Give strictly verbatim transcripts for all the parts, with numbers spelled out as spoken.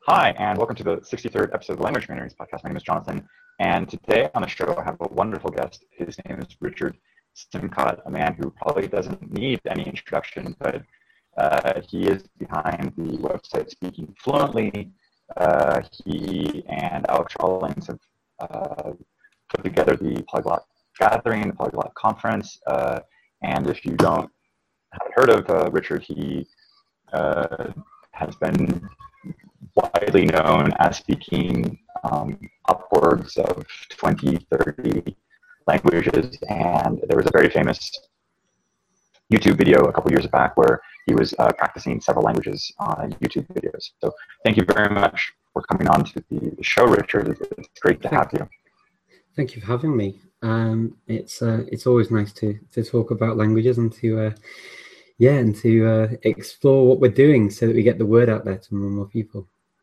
Hi, and welcome to the sixty-third episode of the Language Communities podcast. My name is Jonathan, and today on the show I have a wonderful guest. His name is Richard Simcott, a man who probably doesn't need any introduction, but uh, he is behind the website Speaking Fluently. Uh, he and Alex Rawlings have uh, put together the Polyglot Gathering, the Polyglot Conference, uh, and if you don't haven't heard of uh, Richard, he uh, has been widely known as speaking um, upwards of twenty, thirty languages, and there was a very famous YouTube video a couple years back where he was uh, practicing several languages on YouTube videos. So thank you very much for coming on to the show, Richard. It's great to have you. Thank you for having me. Um, it's uh, it's always nice to to talk about languages and to uh, yeah and to uh, explore what we're doing so that we get the word out there to more and more people.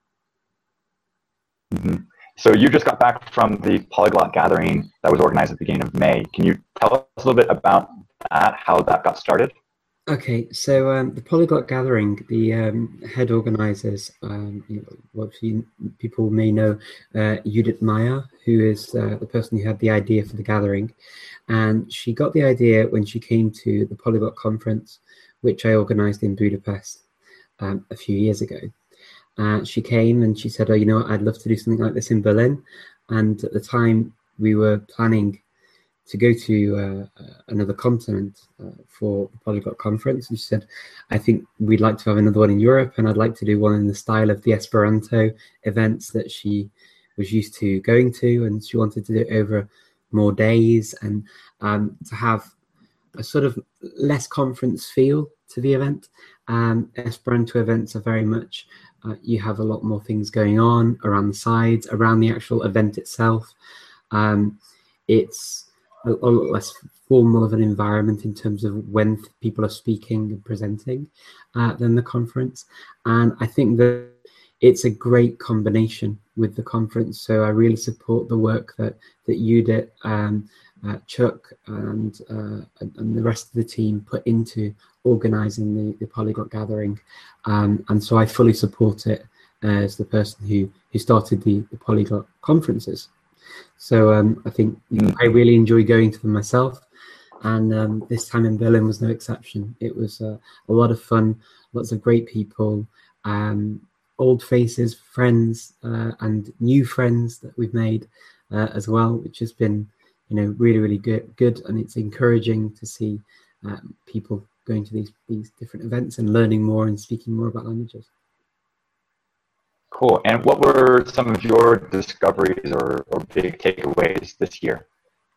Mm-hmm. So you just got back from the Polyglot Gathering that was organized at the beginning of May. Can you tell us a little bit about that, how that got started? Okay, so um, the Polyglot Gathering, the um, head organizers, um, you know, what you, people may know, uh, Judith Meyer, who is uh, the person who had the idea for the gathering. And she got the idea when she came to the Polyglot Conference, which I organized in Budapest um, a few years ago. Uh, she came and she said, oh, you know what, I'd love to do something like this in Berlin. And at the time, we were planning to go to uh, another continent uh, for the Polyglot Conference. And she said, I think we'd like to have another one in Europe, and I'd like to do one in the style of the Esperanto events that she was used to going to. And she wanted to do it over more days and um, to have a sort of less conference feel to the event. Um, Esperanto events are very much, uh, you have a lot more things going on around the sides, around the actual event itself. Um, it's a, a lot less formal of an environment in terms of when people are speaking and presenting uh, than the conference. And I think that it's a great combination with the conference. So I really support the work that, that Judith, um, uh, Chuck and, uh, and, and the rest of the team put into organizing the, the Polyglot Gathering. Um, and so I fully support it as the person who, who started the, the Polyglot conferences. So um, I think I really enjoy going to them myself. And um, this time in Berlin was no exception. It was uh, a lot of fun, lots of great people, um, old faces, friends, uh, and new friends that we've made uh, as well, which has been, you know, really, really good. Good, and it's encouraging to see uh, people going to these these different events and learning more and speaking more about languages. Cool. And what were some of your discoveries or, or big takeaways this year?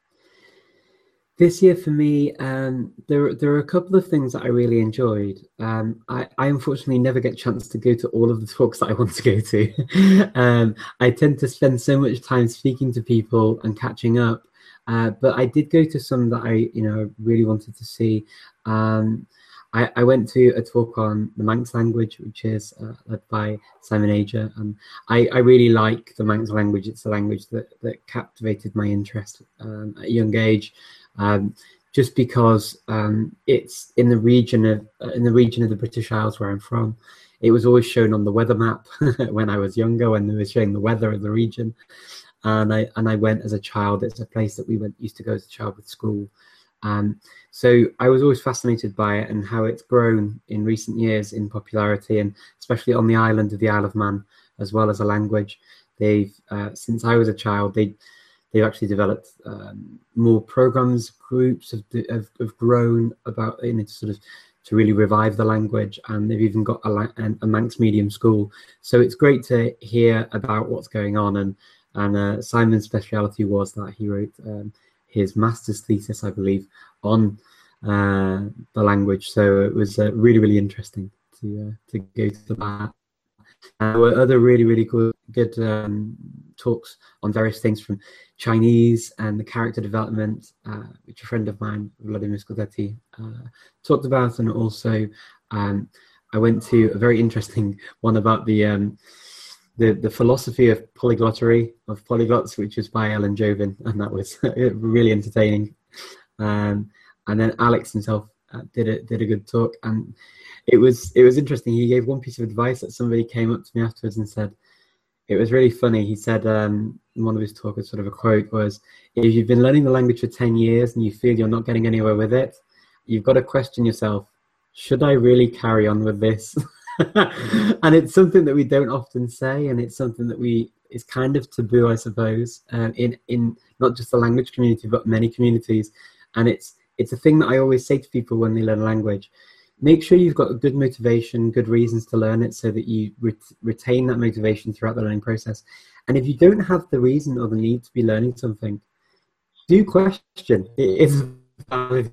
This year for me, um, there, there are a couple of things that I really enjoyed. Um, I, I unfortunately never get a chance to go to all of the talks that I want to go to. um, I tend to spend so much time speaking to people and catching up. Uh, but I did go to some that I, you know, really wanted to see. Um, I, I went to a talk on the Manx language, which is uh, led by Simon Ager. And I, I really like the Manx language. It's a language that, that captivated my interest um, at a young age. Um, just because um, it's in the region of uh, in the region of the British Isles where I'm from. It was always shown on the weather map when I was younger, when they were showing the weather of the region. And I and I went as a child. It's a place that we went used to go as a child with school. Um, so I was always fascinated by it and how it's grown in recent years in popularity, and especially on the island of the Isle of Man, as well as a language. They've uh, since I was a child, they they've actually developed um, more programs, groups have, have have grown about in it sort of to really revive the language, and they've even got a, a Manx medium school. So it's great to hear about what's going on. And and uh, Simon's speciality was that he wrote um, his master's thesis, I believe, on uh, the language. So it was uh, really really interesting to uh, to go to that. And there were other really really good good um, talks on various things from Chinese and the character development, uh, which a friend of mine, Vladimir Scodetti, uh, talked about. And also um, I went to a very interesting one about the um, the, the philosophy of polyglottery, of polyglots, which was by Ellen Jovin, and that was really entertaining. Um, and then Alex himself uh, did a did a good talk, and it was it was interesting. He gave one piece of advice that somebody came up to me afterwards and said, it was really funny. He said um, in one of his talks, sort of a quote was, if you've been learning the language for ten years and you feel you're not getting anywhere with it, you've got to question yourself, should I really carry on with this? And it's something that we don't often say, and it's something that we, it's kind of taboo, I suppose, um, in, in not just the language community, but many communities. And it's, it's a thing that I always say to people when they learn a language. Make sure you've got good motivation, good reasons to learn it so that you ret retain that motivation throughout the learning process. And if you don't have the reason or the need to be learning something, do question. It is valid.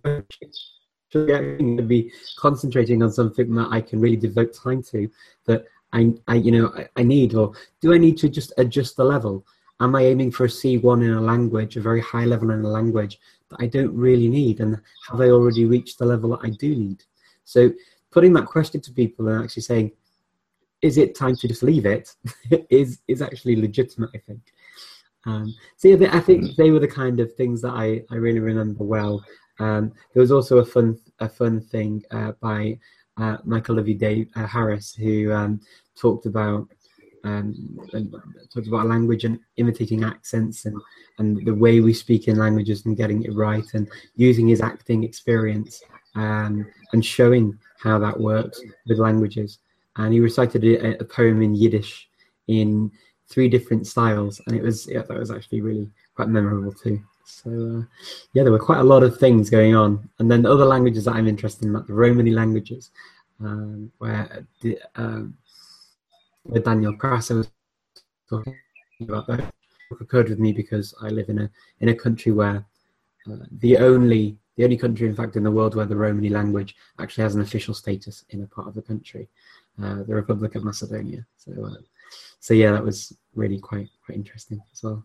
To be concentrating on something that I can really devote time to, that I, I you know, I, I need, or do I need to just adjust the level? Am I aiming for a C one in a language, a very high level in a language that I don't really need? And have I already reached the level that I do need? So putting that question to people and actually saying, is it time to just leave it, is, is actually legitimate, I think. Um, so yeah, I think they were the kind of things that I, I really remember well. Um, there was also a fun a fun thing uh, by uh, Michael Lovey Dave, uh, Harris, who um, talked about um, talked about language and imitating accents and and the way we speak in languages and getting it right, and using his acting experience um, and showing how that works with languages. And he recited a, a poem in Yiddish in three different styles, and it was yeah, that was actually really quite memorable too. So uh, yeah, there were quite a lot of things going on. And then the other languages that I'm interested in, like the Romani languages, um, where, the, um, where Daniel Krasa was talking about that, occurred with me because I live in a in a country where uh, the only the only country, in fact, in the world where the Romani language actually has an official status in a part of the country, uh, the Republic of Macedonia. So uh, so yeah, that was really quite quite interesting as well.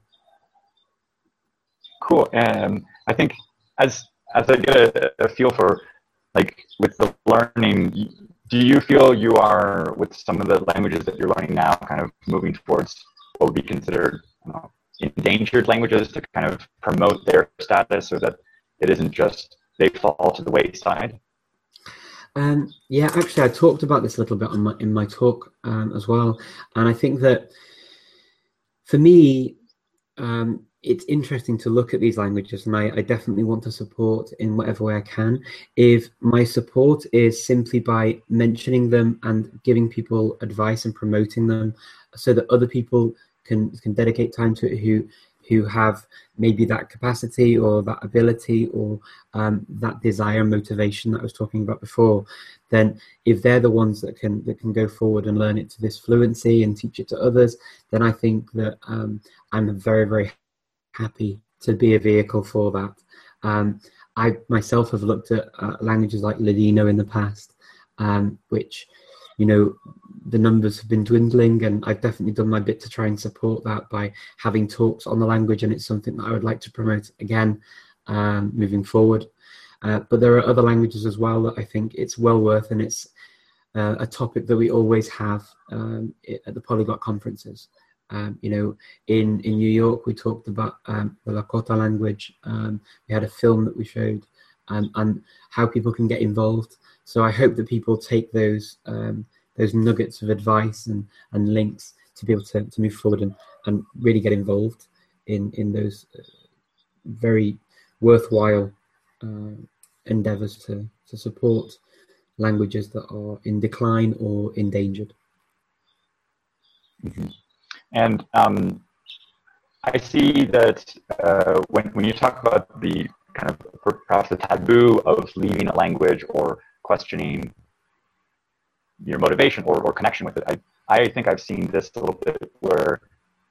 Cool. Um, I think as as I get a, a feel for, like, with the learning, do you feel you are, with some of the languages that you're learning now, kind of moving towards what would be considered, you know, endangered languages to kind of promote their status, so that it isn't just they fall to the wayside? Um, yeah, actually, I talked about this a little bit on my, in my talk um, as well, and I think that for me, um, it's interesting to look at these languages, and I, I definitely want to support in whatever way I can. If my support is simply by mentioning them and giving people advice and promoting them so that other people can can dedicate time to it who who have maybe that capacity or that ability or um, that desire and motivation that I was talking about before, then if they're the ones that can that can go forward and learn it to this fluency and teach it to others, then I think that um, I'm very, very happy to be a vehicle for that. Um, I myself have looked at uh, languages like Ladino in the past, um, which, you know, the numbers have been dwindling, and I've definitely done my bit to try and support that by having talks on the language, and it's something that I would like to promote again um, moving forward. Uh, but there are other languages as well that I think it's well worth, and it's uh, a topic that we always have um, at the Polyglot conferences. Um, you know, in, in New York, we talked about um, the Lakota language. Um, we had a film that we showed, um, and how people can get involved. So I hope that people take those um, those nuggets of advice and, and links to be able to, to move forward and, and really get involved in, in those very worthwhile uh, endeavors to, to support languages that are in decline or endangered. Mm-hmm. And um, I see that uh, when, when you talk about the kind of perhaps the taboo of leaving a language or questioning your motivation or, or connection with it, I, I think I've seen this a little bit where,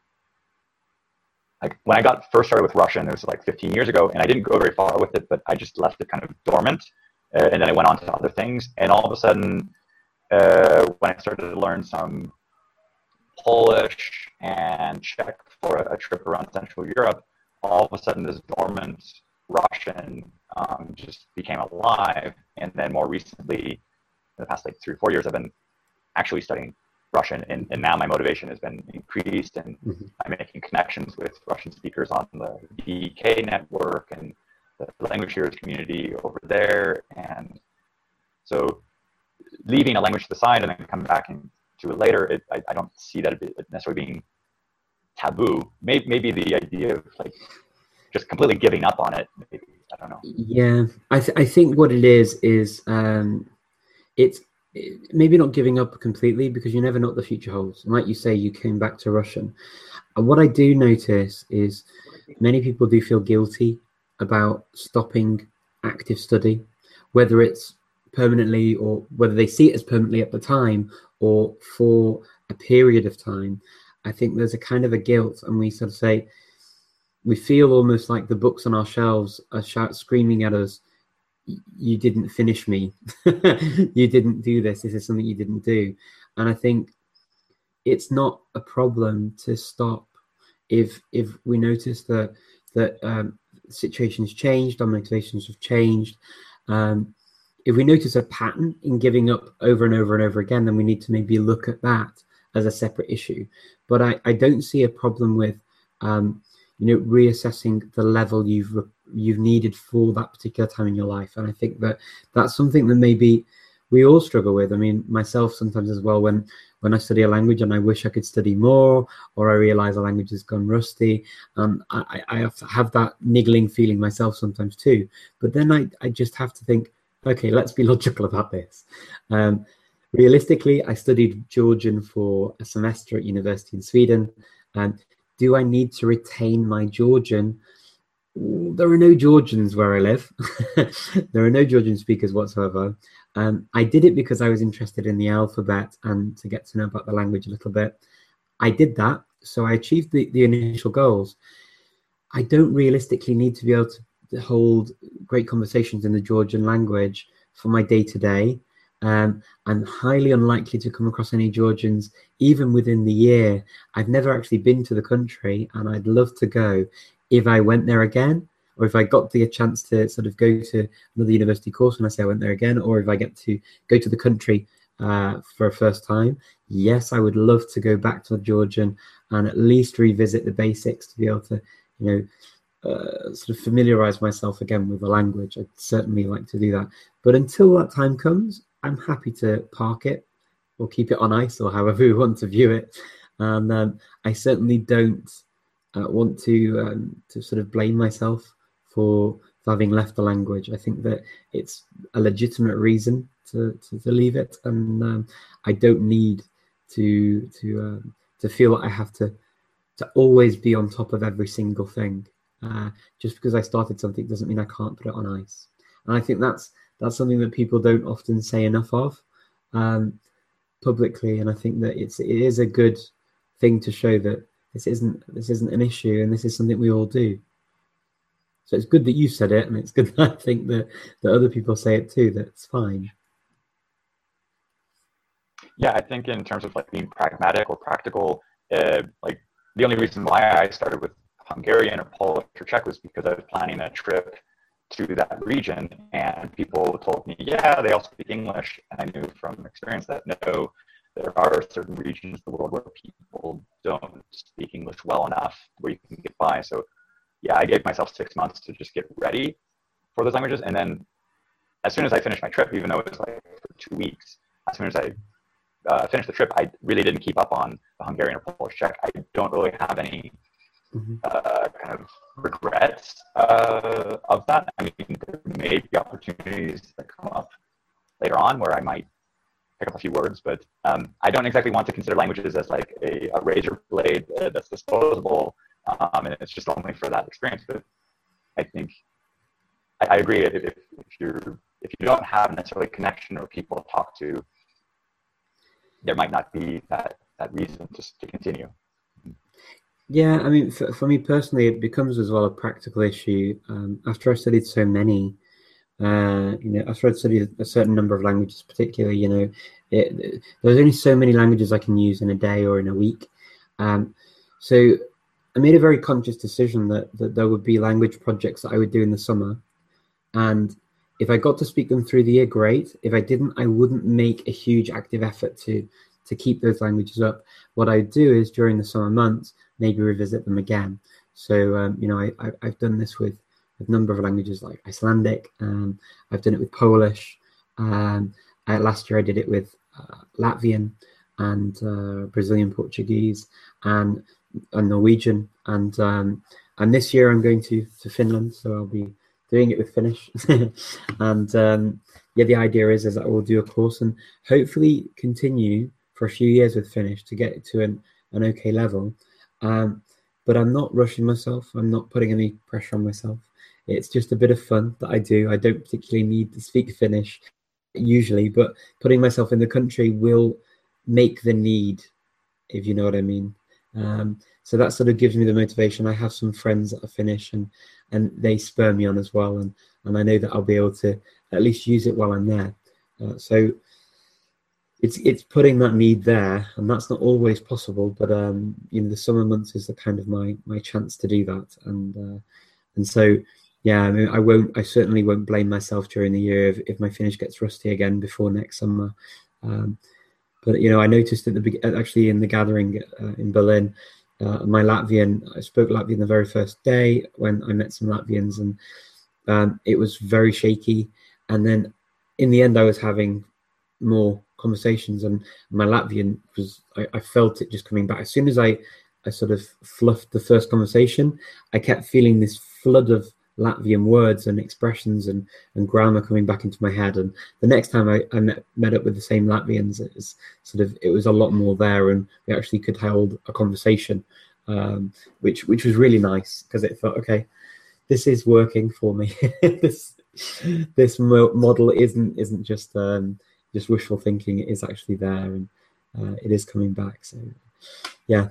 like, when I got first started with Russian, it was like fifteen years ago, and I didn't go very far with it, but I just left it kind of dormant, uh, and then I went on to other things, and all of a sudden, uh, when I started to learn some Polish and Czech for a, a trip around Central Europe, all of a sudden this dormant Russian um, just became alive. And then more recently, in the past like three or four years, I've been actually studying Russian, and, and now my motivation has been increased, and mm-hmm. I'm making connections with Russian speakers on the V K network and the language heroes community over there. And so leaving a language to the side and then coming back and to it later, it, I, I don't see that necessarily being taboo. Maybe, maybe the idea of like just completely giving up on it. Maybe, I don't know. Yeah, I th- I think what it is is um, it's maybe not giving up completely, because you never know what the future holds. And like you say, you came back to Russian. And what I do notice is many people do feel guilty about stopping active study, whether it's permanently or whether they see it as permanently at the time or for a period of time. I think there's a kind of a guilt, and we sort of say, we feel almost like the books on our shelves are shout, screaming at us, you didn't finish me. You didn't do this. This is something you didn't do. And I think it's not a problem to stop if if we notice that that um, situations changed, our motivations have changed. Um, if we notice a pattern in giving up over and over and over again, then we need to maybe look at that as a separate issue. But I, I don't see a problem with um, you know, reassessing the level you've you've needed for that particular time in your life. And I think that that's something that maybe we all struggle with. I mean, myself sometimes as well, when when I study a language and I wish I could study more, or I realize a language has gone rusty, um, I, I have, to have that niggling feeling myself sometimes too. But then I, I just have to think, okay, let's be logical about this. Um, realistically, I studied Georgian for a semester at university in Sweden. And do I need to retain my Georgian? There are no Georgians where I live. There are no Georgian speakers whatsoever. Um, I did it because I was interested in the alphabet and to get to know about the language a little bit. I did that, so I achieved the, the initial goals. I don't realistically need to be able to hold great conversations in the Georgian language for my day-to-day. Um, I'm highly unlikely to come across any Georgians, even within the year. I've never actually been to the country, and I'd love to go. If I went there again, or if I got the chance to sort of go to another university course and I say I went there again, or if I get to go to the country uh, for a first time, yes, I would love to go back to Georgian and at least revisit the basics to be able to, you know, uh, sort of familiarize myself again with the language. I'd certainly like to do that. But until that time comes, I'm happy to park it or keep it on ice, or however we want to view it. And um, I certainly don't uh, want to um, to sort of blame myself for, for having left the language. I think that it's a legitimate reason to, to, to leave it, and um, I don't need to to um, to feel that I have to to always be on top of every single thing. Uh, just because I started something doesn't mean I can't put it on ice. And I think that's that's something that people don't often say enough of um, publicly. And I think that it's it is a good thing to show that this isn't this isn't an issue, and this is something we all do. So it's good that you said it, and it's good that I think that, that other people say it too, that it's fine. Yeah, I think in terms of like being pragmatic or practical, uh, like the only reason why I started with Hungarian or Polish or Czech was because I was planning a trip to that region, and people told me, yeah, they all speak English. And I knew from experience that no, there are certain regions of the world where people don't speak English well enough where you can get by. So yeah, I gave myself six months to just get ready for those languages. And then as soon as I finished my trip, even though it was like for two weeks, as soon as I uh, finished the trip, I really didn't keep up on the Hungarian or Polish Czech. I don't really have any mm-hmm. uh, kind of regrets uh, of that. I mean, there may be opportunities that come up later on where I might pick up a few words, but um, I don't exactly want to consider languages as like a, a razor blade uh, that's disposable. Um, and it's just only for that experience. But I think I, I agree. If, if you're if you don't have necessarily a connection or people to talk to, there might not be that that reason to to continue. Yeah, I mean, for, for me personally, it becomes as well a practical issue. Um, after I studied so many, uh, you know, after I'd studied a certain number of languages, particularly, you know, it, it, there's only so many languages I can use in a day or in a week. Um, so I made a very conscious decision that, that there would be language projects that I would do in the summer. And if I got to speak them through the year, great. If I didn't, I wouldn't make a huge active effort to, to keep those languages up. What I do is during the summer months, maybe revisit them again. So, um, you know, I, I, I've done this with, with a number of languages like Icelandic. Um, I've done it with Polish. Um, I, last year I did it with uh, Latvian and uh, Brazilian Portuguese. And and Norwegian, and um, and this year I'm going to to Finland, so I'll be doing it with Finnish. And um, yeah, the idea is is that I will do a course and hopefully continue for a few years with Finnish to get it to an an okay level. Um, but I'm not rushing myself. I'm not putting any pressure on myself. It's just a bit of fun that I do. I don't particularly need to speak Finnish usually, but putting myself in the country will make the need, if you know what I mean. Um, so that sort of gives me the motivation. I have some friends that are Finnish, and and they spur me on as well, and and I know that I'll be able to at least use it while I'm there. Uh, so it's it's putting that need there, and that's not always possible. But um, you know, the summer months is the kind of my my chance to do that, and uh, and so yeah, I mean, I won't, I certainly won't blame myself during the year if, if my Finnish gets rusty again before next summer. Um, But, you know, I noticed at the be- actually in the gathering uh, in Berlin, uh, my Latvian, I spoke Latvian the very first day when I met some Latvians, and um, it was very shaky. And then in the end, I was having more conversations, and my Latvian was, I, I felt it just coming back. As soon as I, I sort of fluffed the first conversation, I kept feeling this flood of Latvian words and expressions and, and grammar coming back into my head. And the next time I, I met, met up with the same Latvians, it was sort of, it was a lot more there, and we actually could hold a conversation, um, which which was really nice, because it felt, okay, this is working for me. this this mo- model isn't isn't just um, just wishful thinking. It is actually there, and uh, it is coming back. So yeah.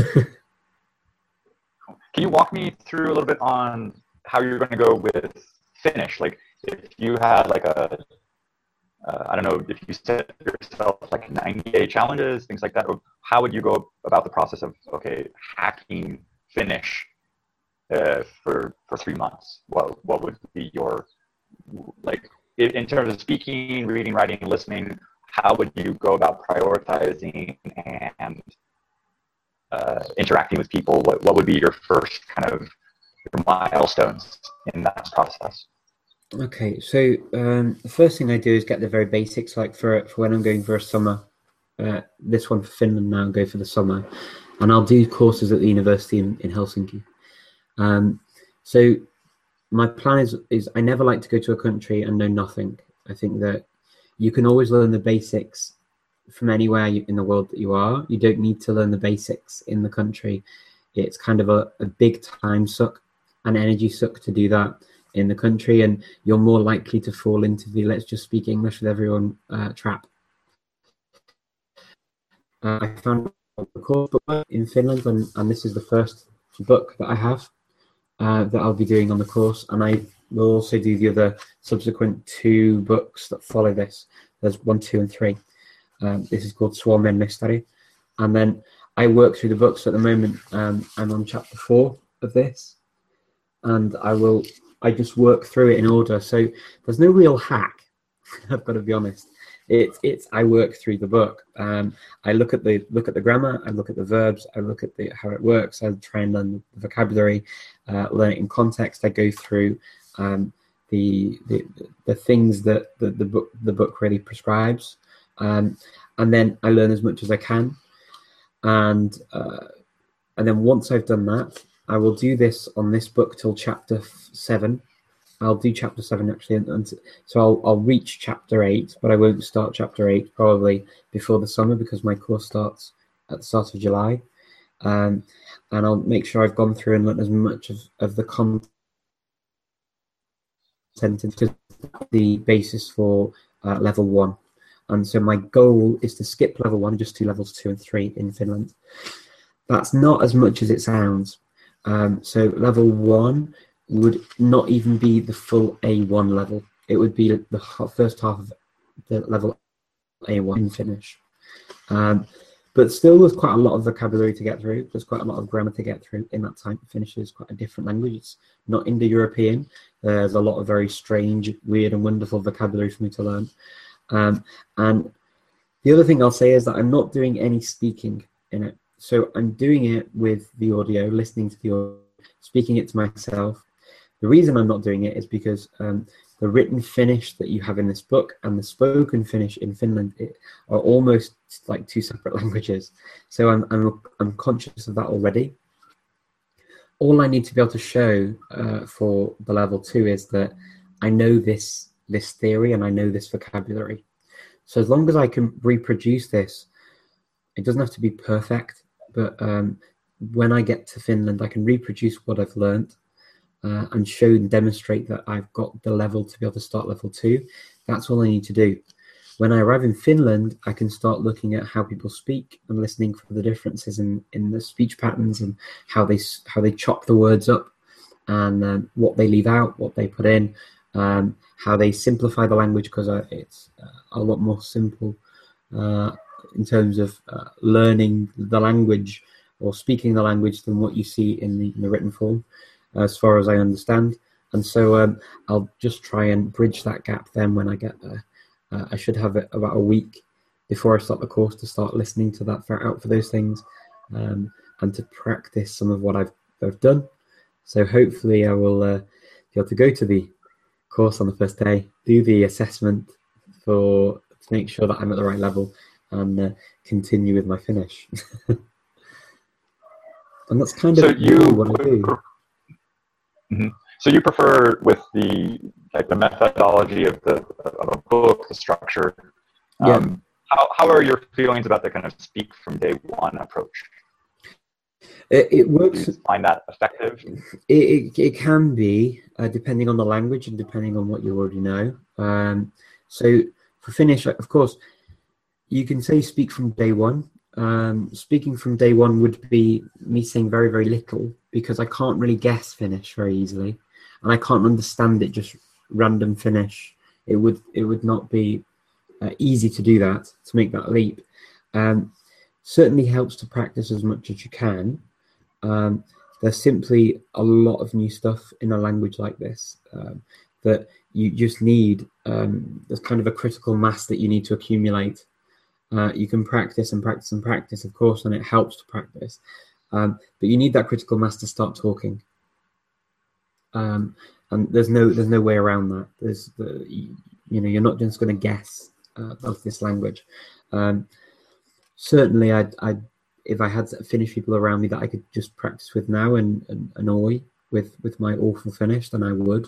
Can you walk me through a little bit on how you're going to go with Finnish? Like, if you had like a, uh, I don't know, if you set yourself like ninety day challenges, things like that, or how would you go about the process of, okay, hacking Finnish uh, for for three months? What what would be your, like, in terms of speaking, reading, writing, listening, how would you go about prioritizing and uh, interacting with people? What what would be your first kind of milestones in that process? Okay, so um, the first thing I do is get the very basics, like for, for when I'm going for a summer, uh, this one for Finland now, go for the summer, and I'll do courses at the university in, in Helsinki. Um, so my plan is, is I never like to go to a country and know nothing. I think that you can always learn the basics from anywhere you, in the world that you are. You don't need to learn the basics in the country. It's kind of a, a big time suck, an energy suck to do that in the country, and you're more likely to fall into the let's just speak English with everyone uh, trap. Uh, I found a course book in Finland, and, and this is the first book that I have uh, that I'll be doing on the course, and I will also do the other subsequent two books that follow this. There's one, two, and three. Um, this is called Suomen Mestari, and then I work through the books at the moment. Um, I'm on chapter four of this, and I will, I just work through it in order. So there's no real hack. I've got to be honest. It's, it's, I work through the book. Um, I look at the, look at the grammar, I look at the verbs, I look at the, how it works. I try and learn the vocabulary, uh, learn it in context. I go through um, the, the, the things that the, the book, the book really prescribes. Um, and then I learn as much as I can. And, uh, and then once I've done that, I will do this on this book till chapter seven. I'll do chapter seven actually, and, and so I'll I'll reach chapter eight, but I won't start chapter eight probably before the summer, because my course starts at the start of July. Um, and I'll make sure I've gone through and learned as much of, of the content, because the basis for uh, level one. And so my goal is to skip level one, just do levels two and three in Finland. That's not as much as it sounds. Um, so level one would not even be the full A one level. It would be the first half of the level A one in Finnish. Um, but still, there's quite a lot of vocabulary to get through. There's quite a lot of grammar to get through in that time. Finnish is quite a different language. It's not Indo-European. There's a lot of very strange, weird, and wonderful vocabulary for me to learn. Um, and the other thing I'll say is that I'm not doing any speaking in it. So I'm doing it with the audio, listening to the audio, speaking it to myself. The reason I'm not doing it is because um, the written Finnish that you have in this book and the spoken Finnish in Finland it, are almost like two separate languages. So I'm, I'm, I'm conscious of that already. all I need to be able to show uh, for the level two is that I know this this theory and I know this vocabulary. So as long as I can reproduce this, it doesn't have to be perfect, but um, when I get to Finland, I can reproduce what I've learned uh, and show and demonstrate that I've got the level to be able to start level two. That's all I need to do. When I arrive in Finland, I can start looking at how people speak and listening for the differences in, in the speech patterns and how they how they chop the words up and um, what they leave out, what they put in, um, how they simplify the language, because uh, it's uh, a lot more simple uh, in terms of uh, learning the language or speaking the language than what you see in the, in the written form, as far as I understand. And so um, I'll just try and bridge that gap then when I get there. Uh, I should have it about a week before I start the course to start listening to that far out for those things um, and to practice some of what I've, I've done. So hopefully I will uh, be able to go to the course on the first day, do the assessment for to make sure that I'm at the right level and uh, continue with my Finnish. And that's kind so of you, really what I do. Mm-hmm. So you prefer with the like the methodology of the of a book, the structure. Um, Yeah. How how are your feelings about the kind of speak from day one approach? It, it works. Do you find that effective? It, it, it can be, uh, depending on the language and depending on what you already know. Um, so for Finnish, of course, you can say speak from day one. Um, speaking from day one would be me saying very, very little because I can't really guess Finnish very easily. And I can't understand it just random Finnish. It would it would not be uh, easy to do that, to make that leap. Um, certainly helps to practice as much as you can. Um, there's simply a lot of new stuff in a language like this um, that you just need. Um, there's kind of a critical mass that you need to accumulate. Uh, you can practice and practice and practice, of course, and it helps to practice. Um, but you need that critical mass to start talking. Um, and there's no there's no way around that. There's the you know you're not just going to guess uh, of this language. Um, certainly, I I if I had Finnish people around me that I could just practice with now and, and annoy with with my awful Finnish, then I would.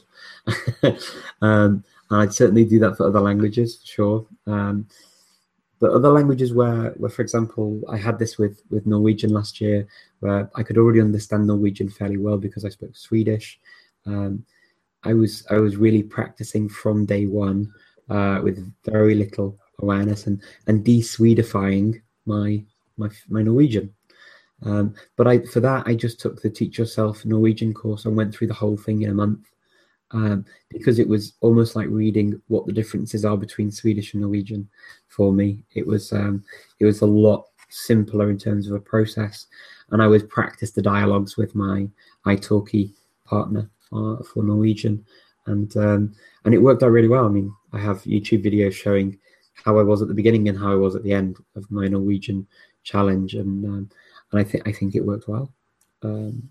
um, and I'd certainly do that for other languages for sure. Um, but other languages where, where, for example, I had this with with Norwegian last year, where I could already understand Norwegian fairly well because I spoke Swedish. Um, I was I was really practicing from day one uh, with very little awareness and and de-Swedifying my my my Norwegian. Um, but I for that I just took the Teach Yourself Norwegian course and went through the whole thing in a month um, because it was almost like reading what the differences are between Swedish and Norwegian for me. It was um, it was a lot simpler in terms of a process, and I would practice the dialogues with my italki partner uh, for Norwegian, and um, and it worked out really well. I mean, I have YouTube videos showing how I was at the beginning and how I was at the end of my Norwegian challenge, and um, and I think I think it worked well. Um,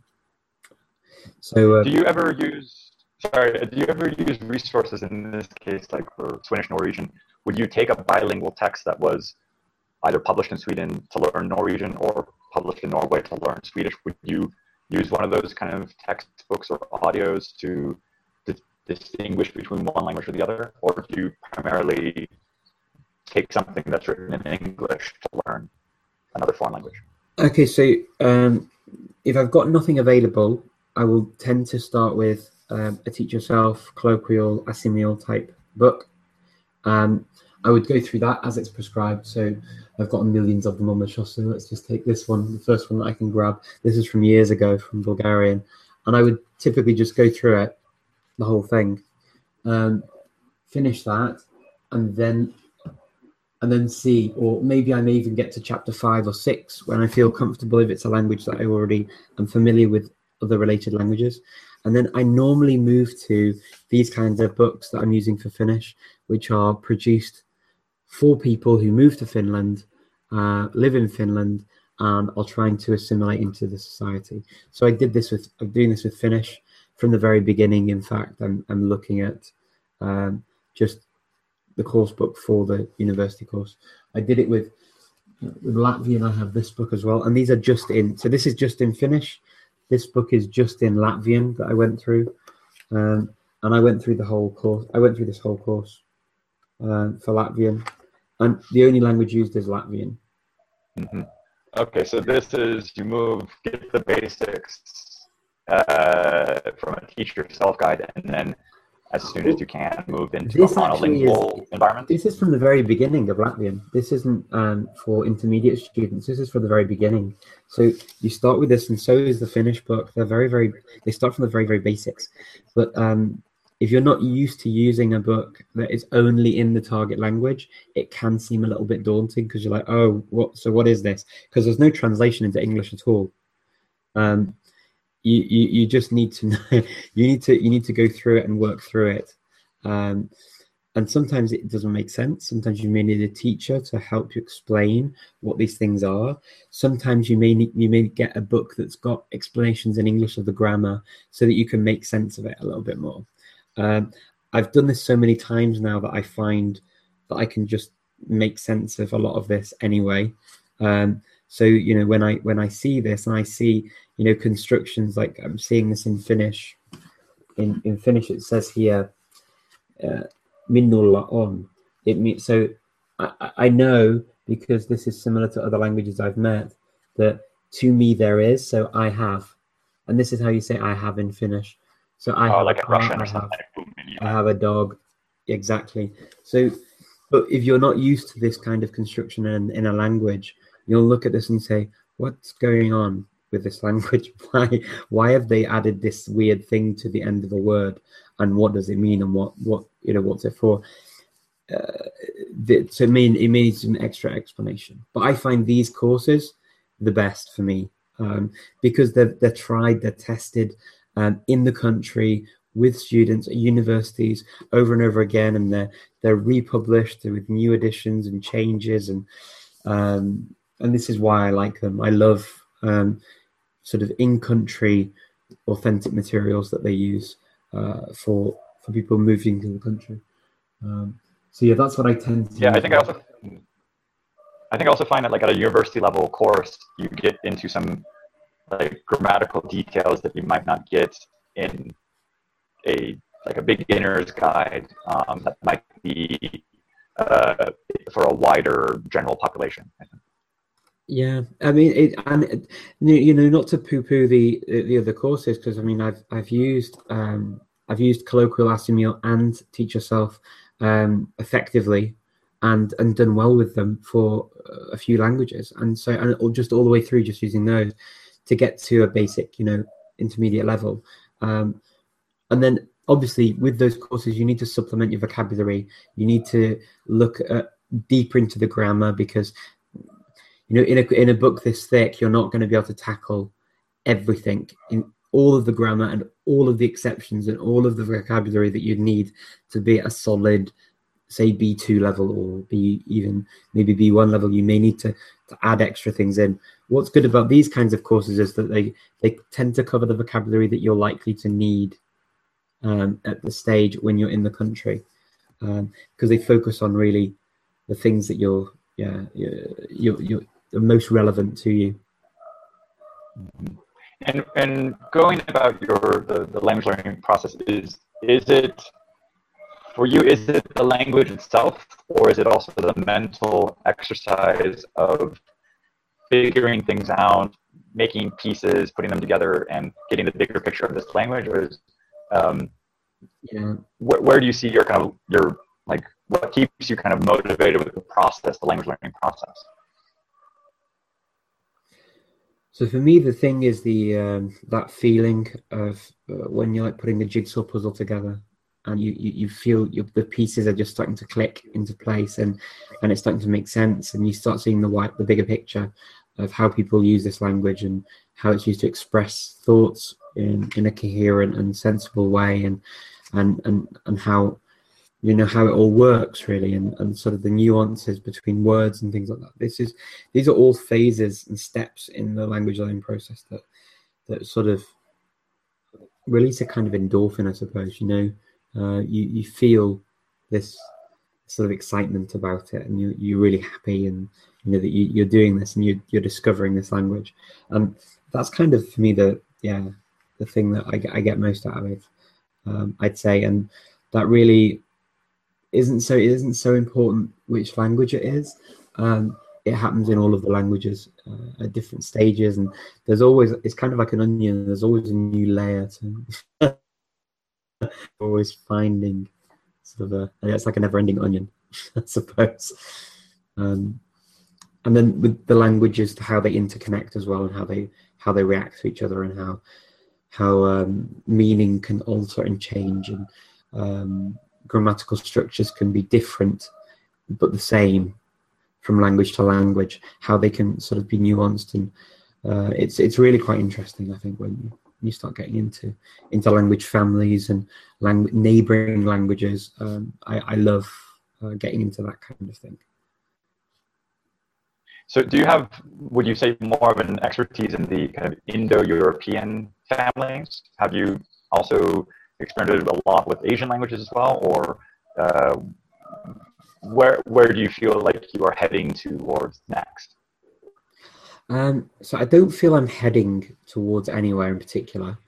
so, uh, do you ever use? Sorry, do you ever use resources in this case, like for Swedish Norwegian? Would you take a bilingual text that was either published in Sweden to learn Norwegian or published in Norway to learn Swedish? Would you use one of those kind of textbooks or audios to, to distinguish between one language or the other, or do you primarily take something that's written in English to learn another foreign language? Okay, so um, if I've got nothing available, I will tend to start with um, a Teach Yourself, colloquial, Assimil type book. Um, I would go through that as it's prescribed. So I've got millions of them on the shelf. So let's just take this one, the first one that I can grab. This is from years ago from Bulgarian. And I would typically just go through it, the whole thing, um, finish that, and then and then see, or maybe I may even get to chapter five or six when I feel comfortable if it's a language that I already am familiar with other related languages. And then I normally move to these kinds of books that I'm using for Finnish, which are produced for people who move to Finland, uh, live in Finland, and are trying to assimilate into the society. So I did this with, I'm doing this with Finnish from the very beginning. In fact, I'm, I'm looking at um, just the course book for the university course. I did it with, with Latvian. I have this book as well. And these are just in, so this is just in Finnish. this book is just in Latvian that I went through, um, and I went through the whole course. I went through this whole course uh, for Latvian, and the only language used is Latvian. Mm-hmm. Okay, so this is, you move, get the basics uh, from a teacher self-guide, and then as soon as you can, move into this a monolingual is, environment? This is from the very beginning of Latvian. This isn't um, for intermediate students. This is for the very beginning. So you start with this, and so is the Finnish book. They're very, very, they start from the very, very basics. But um, if you're not used to using a book that is only in the target language, it can seem a little bit daunting because you're like, oh, what? So what is this? Because there's no translation into English at all. Um, You, you you just need to know, you need to you need to go through it and work through it, um, and sometimes it doesn't make sense. Sometimes you may need a teacher to help you explain what these things are. Sometimes you may need, you may get a book that's got explanations in English of the grammar so that you can make sense of it a little bit more. Um, I've done this so many times now that I find that I can just make sense of a lot of this anyway. Um, so you know, when I when I see this and I see, you know, constructions, like I'm seeing this in Finnish. In in Finnish, it says here, uh, "Minulla on." It means, so I, I know, because this is similar to other languages I've met, that to me there is, so I have, and this is how you say I have in Finnish. So I oh, have like a a Russian car, or I have, something. Yeah. I have a dog, exactly. So, but if you're not used to this kind of construction in in a language, you'll look at this and say, "What's going on with this language? Why why have they added this weird thing to the end of a word, and what does it mean, and what what you know what's it for?" Uh, the, so it mean it needs some extra explanation. But I find these courses the best for me, um, because they're they're tried, they're tested um, in the country with students at universities over and over again, and they're they're republished with new editions and changes, and um, and this is why I like them. I love um, sort of in-country authentic materials that they use uh, for for people moving to the country. Um, so yeah, that's what I tend to. Yeah, I think I also, I think I also find that like at a university level course, you get into some like grammatical details that you might not get in a like a beginner's guide um, that might be uh, for a wider general population, I think. Yeah, I mean, it, and it, you know, not to poo-poo the the other courses, because I mean, I've I've used um, I've used Colloquial Assimil and Teach Yourself um, effectively, and and done well with them for a few languages, and so and or just all the way through, just using those to get to a basic, you know, intermediate level, um, and then obviously with those courses, you need to supplement your vocabulary. You need to look at deeper into the grammar, because you know, in a in a book this thick, you're not going to be able to tackle everything in all of the grammar and all of the exceptions and all of the vocabulary that you'd need to be at a solid, say, B two level, or be even maybe B one level. You may need to, to add extra things in. What's good about these kinds of courses is that they, they tend to cover the vocabulary that you're likely to need um, at the stage when you're in the country, because um, they focus on really the things that you're, yeah, you're, you're, you're the most relevant to you. And and going about your the, the language learning process, is is it for you, is it the language itself, or is it also the mental exercise of figuring things out, making pieces, putting them together, and getting the bigger picture of this language? Or is um, yeah, wh- where do you see your kind of your like what keeps you kind of motivated with the process, the language learning process? So for me, the thing is the um, that feeling of uh, when you're like putting the jigsaw puzzle together, and you you, you feel you, the pieces are just starting to click into place, and and it's starting to make sense, and you start seeing the white the bigger picture of how people use this language and how it's used to express thoughts in in a coherent and sensible way, and and and and how you know how it all works really, and, and sort of the nuances between words and things like that. This is these are all phases and steps in the language learning process that that sort of release a kind of endorphin, I suppose. You know, uh, you you feel this sort of excitement about it, and you you're really happy, and you know that you, you're doing this and you you're discovering this language, and that's kind of for me the yeah, the thing that I get, I get most out of it, um, I'd say. And that really isn't so, it isn't so important which language it is. Um, it happens in all of the languages uh, at different stages. And there's always, it's kind of like an onion. There's always a new layer to always finding sort of a, it's like a never ending onion, I suppose. Um, and then with the languages, how they interconnect as well, and how they how they react to each other, and how how um, meaning can alter and change, and um, grammatical structures can be different but the same from language to language. How they can sort of be nuanced, and uh, it's it's really quite interesting, I think, when you, you start getting into into language families and langu neighboring languages. Um, I, I love uh, getting into that kind of thing. So do you have, would you say, more of an expertise in the kind of Indo-European families? Have you also experimented a lot with Asian languages as well? Or uh, where, where do you feel like you are heading towards next? Um, so I don't feel I'm heading towards anywhere in particular.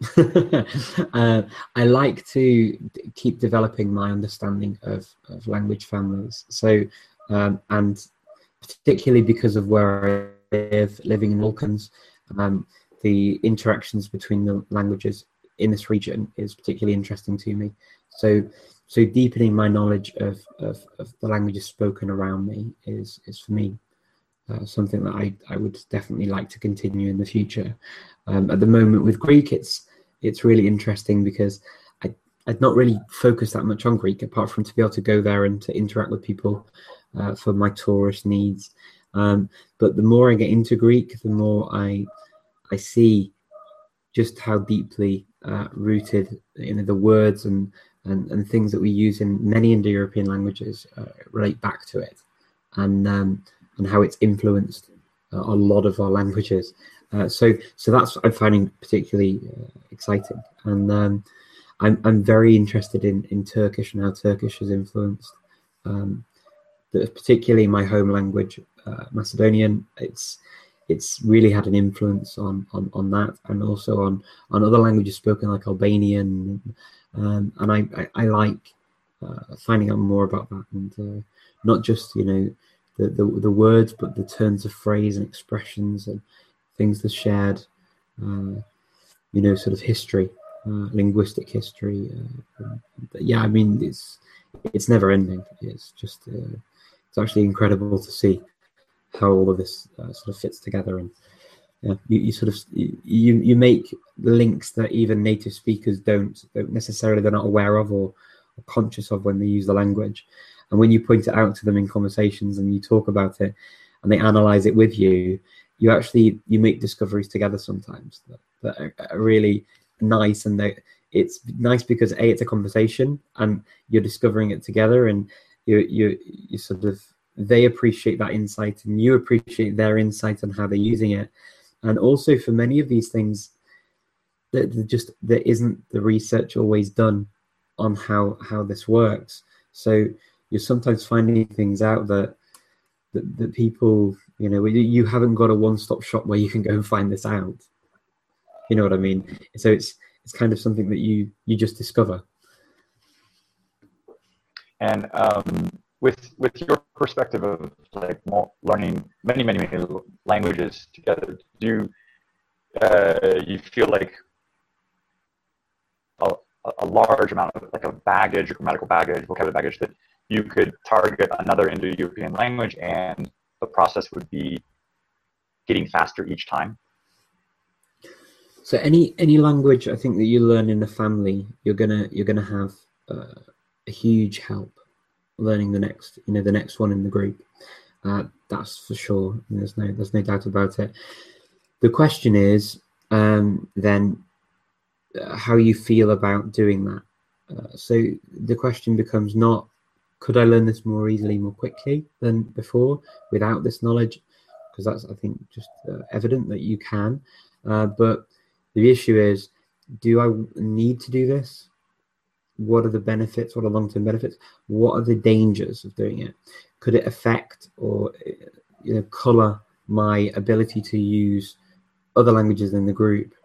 uh, I like to keep developing my understanding of, of language families. So, um, and particularly because of where I live, living in Balkans, um, the interactions between the languages in this region is particularly interesting to me. So, so deepening my knowledge of, of, of the languages spoken around me is, is for me uh, something that I, I would definitely like to continue in the future. Um, at the moment with Greek, it's it's really interesting because I, I'd not really focused that much on Greek, apart from to be able to go there and to interact with people Uh, for my tourist needs. Um, but the more I get into Greek, the more I I see just how deeply uh, rooted, you know, the words and, and, and things that we use in many Indo-European languages uh, relate back to it, and um, and how it's influenced uh, a lot of our languages. Uh, so so that's what I'm finding particularly uh, exciting, and um, I'm I'm very interested in in Turkish and how Turkish has influenced. Um, particularly my home language, uh, Macedonian. It's it's really had an influence on on, on that, and also on on other languages spoken like Albanian, um, and I I, I like uh, finding out more about that, and uh, not just, you know, the, the the words, but the turns of phrase and expressions and things that shared, uh, you know, sort of history, uh, linguistic history. Uh, yeah, I mean, it's it's never ending. It's just uh, it's actually incredible to see how all of this uh, sort of fits together, and yeah, you, you sort of you you make links that even native speakers don't don't necessarily, they're not aware of or, or conscious of when they use the language. And when you point it out to them in conversations and you talk about it and they analyze it with you, you actually you make discoveries together sometimes that, that are, are really nice. And they, it's nice because A, it's a conversation and you're discovering it together, and you you you sort of, they appreciate that insight and you appreciate their insight on how they're using it. And also for many of these things, that just there isn't the research always done on how how this works. So you're sometimes finding things out that that, that people, you know, you haven't got a one-stop shop where you can go and find this out. You know what I mean? So it's it's kind of something that you you just discover. And um, with with your perspective of like more learning many many many languages together, do you, uh, you feel like a, a large amount of like a baggage, grammatical baggage, vocabulary baggage, that you could target another Indo-European language and the process would be getting faster each time? So any any language I think that you learn in a family, you're gonna you're gonna have uh, a huge help learning the next, you know, the next one in the group. Uh, that's for sure. There's no there's no doubt about it. The question is um, then uh, how you feel about doing that. Uh, so the question becomes not, could I learn this more easily, more quickly than before without this knowledge? Because that's, I think, just uh, evident that you can. Uh, but the issue is, do I need to do this? What are the benefits? What are long-term benefits? What are the dangers of doing it? Could it affect or, you know, color my ability to use other languages in the group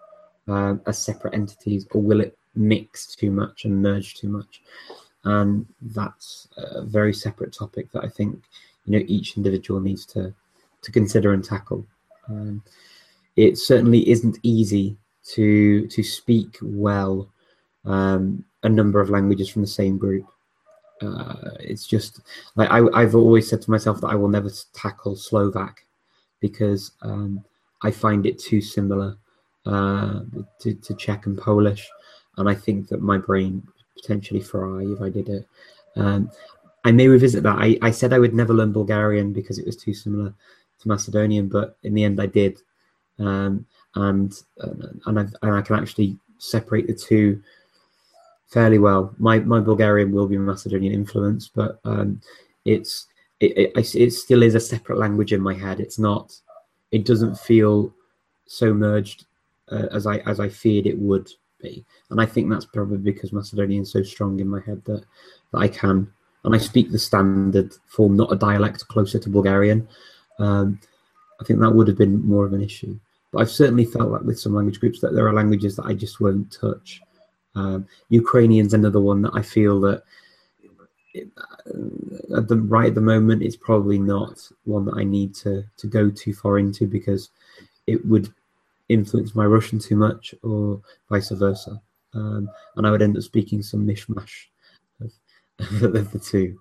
um, as separate entities, or will it mix too much and merge too much? And that's a very separate topic that I think, you know, each individual needs to to consider and tackle. Um, it certainly isn't easy to to speak well um, a number of languages from the same group. Uh, it's just like I, I've always said to myself that I will never tackle Slovak because um, I find it too similar uh, to, to Czech and Polish, and I think that my brain potentially fry if I did it. Um, I may revisit that. I, I said I would never learn Bulgarian because it was too similar to Macedonian, but in the end I did, um, and and, I've, and I can actually separate the two fairly well. My my Bulgarian will be Macedonian influence, but um, it's it, it it still is a separate language in my head. It's not. It doesn't feel so merged uh, as I as I feared it would be, and I think that's probably because Macedonian is so strong in my head that that I can, and I speak the standard form, not a dialect closer to Bulgarian. Um, I think that would have been more of an issue. But I've certainly felt like with some language groups that there are languages that I just won't touch. Um, Ukrainian's another one that I feel that it, uh, at the right at the moment it's probably not one that I need to to go too far into because it would influence my Russian too much or vice versa, um, and I would end up speaking some mishmash of, of the two.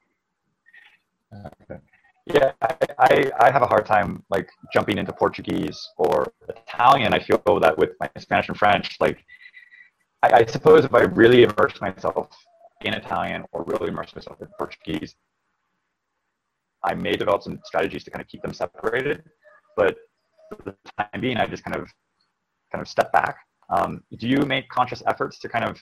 Okay. Yeah, I, I, I have a hard time like jumping into Portuguese or Italian. I feel that with my Spanish and French, like I, I suppose if I really immerse myself in Italian or really immerse myself in Portuguese, I may develop some strategies to kind of keep them separated. But for the time being, I just kind of kind of step back. Um, do you make conscious efforts to kind of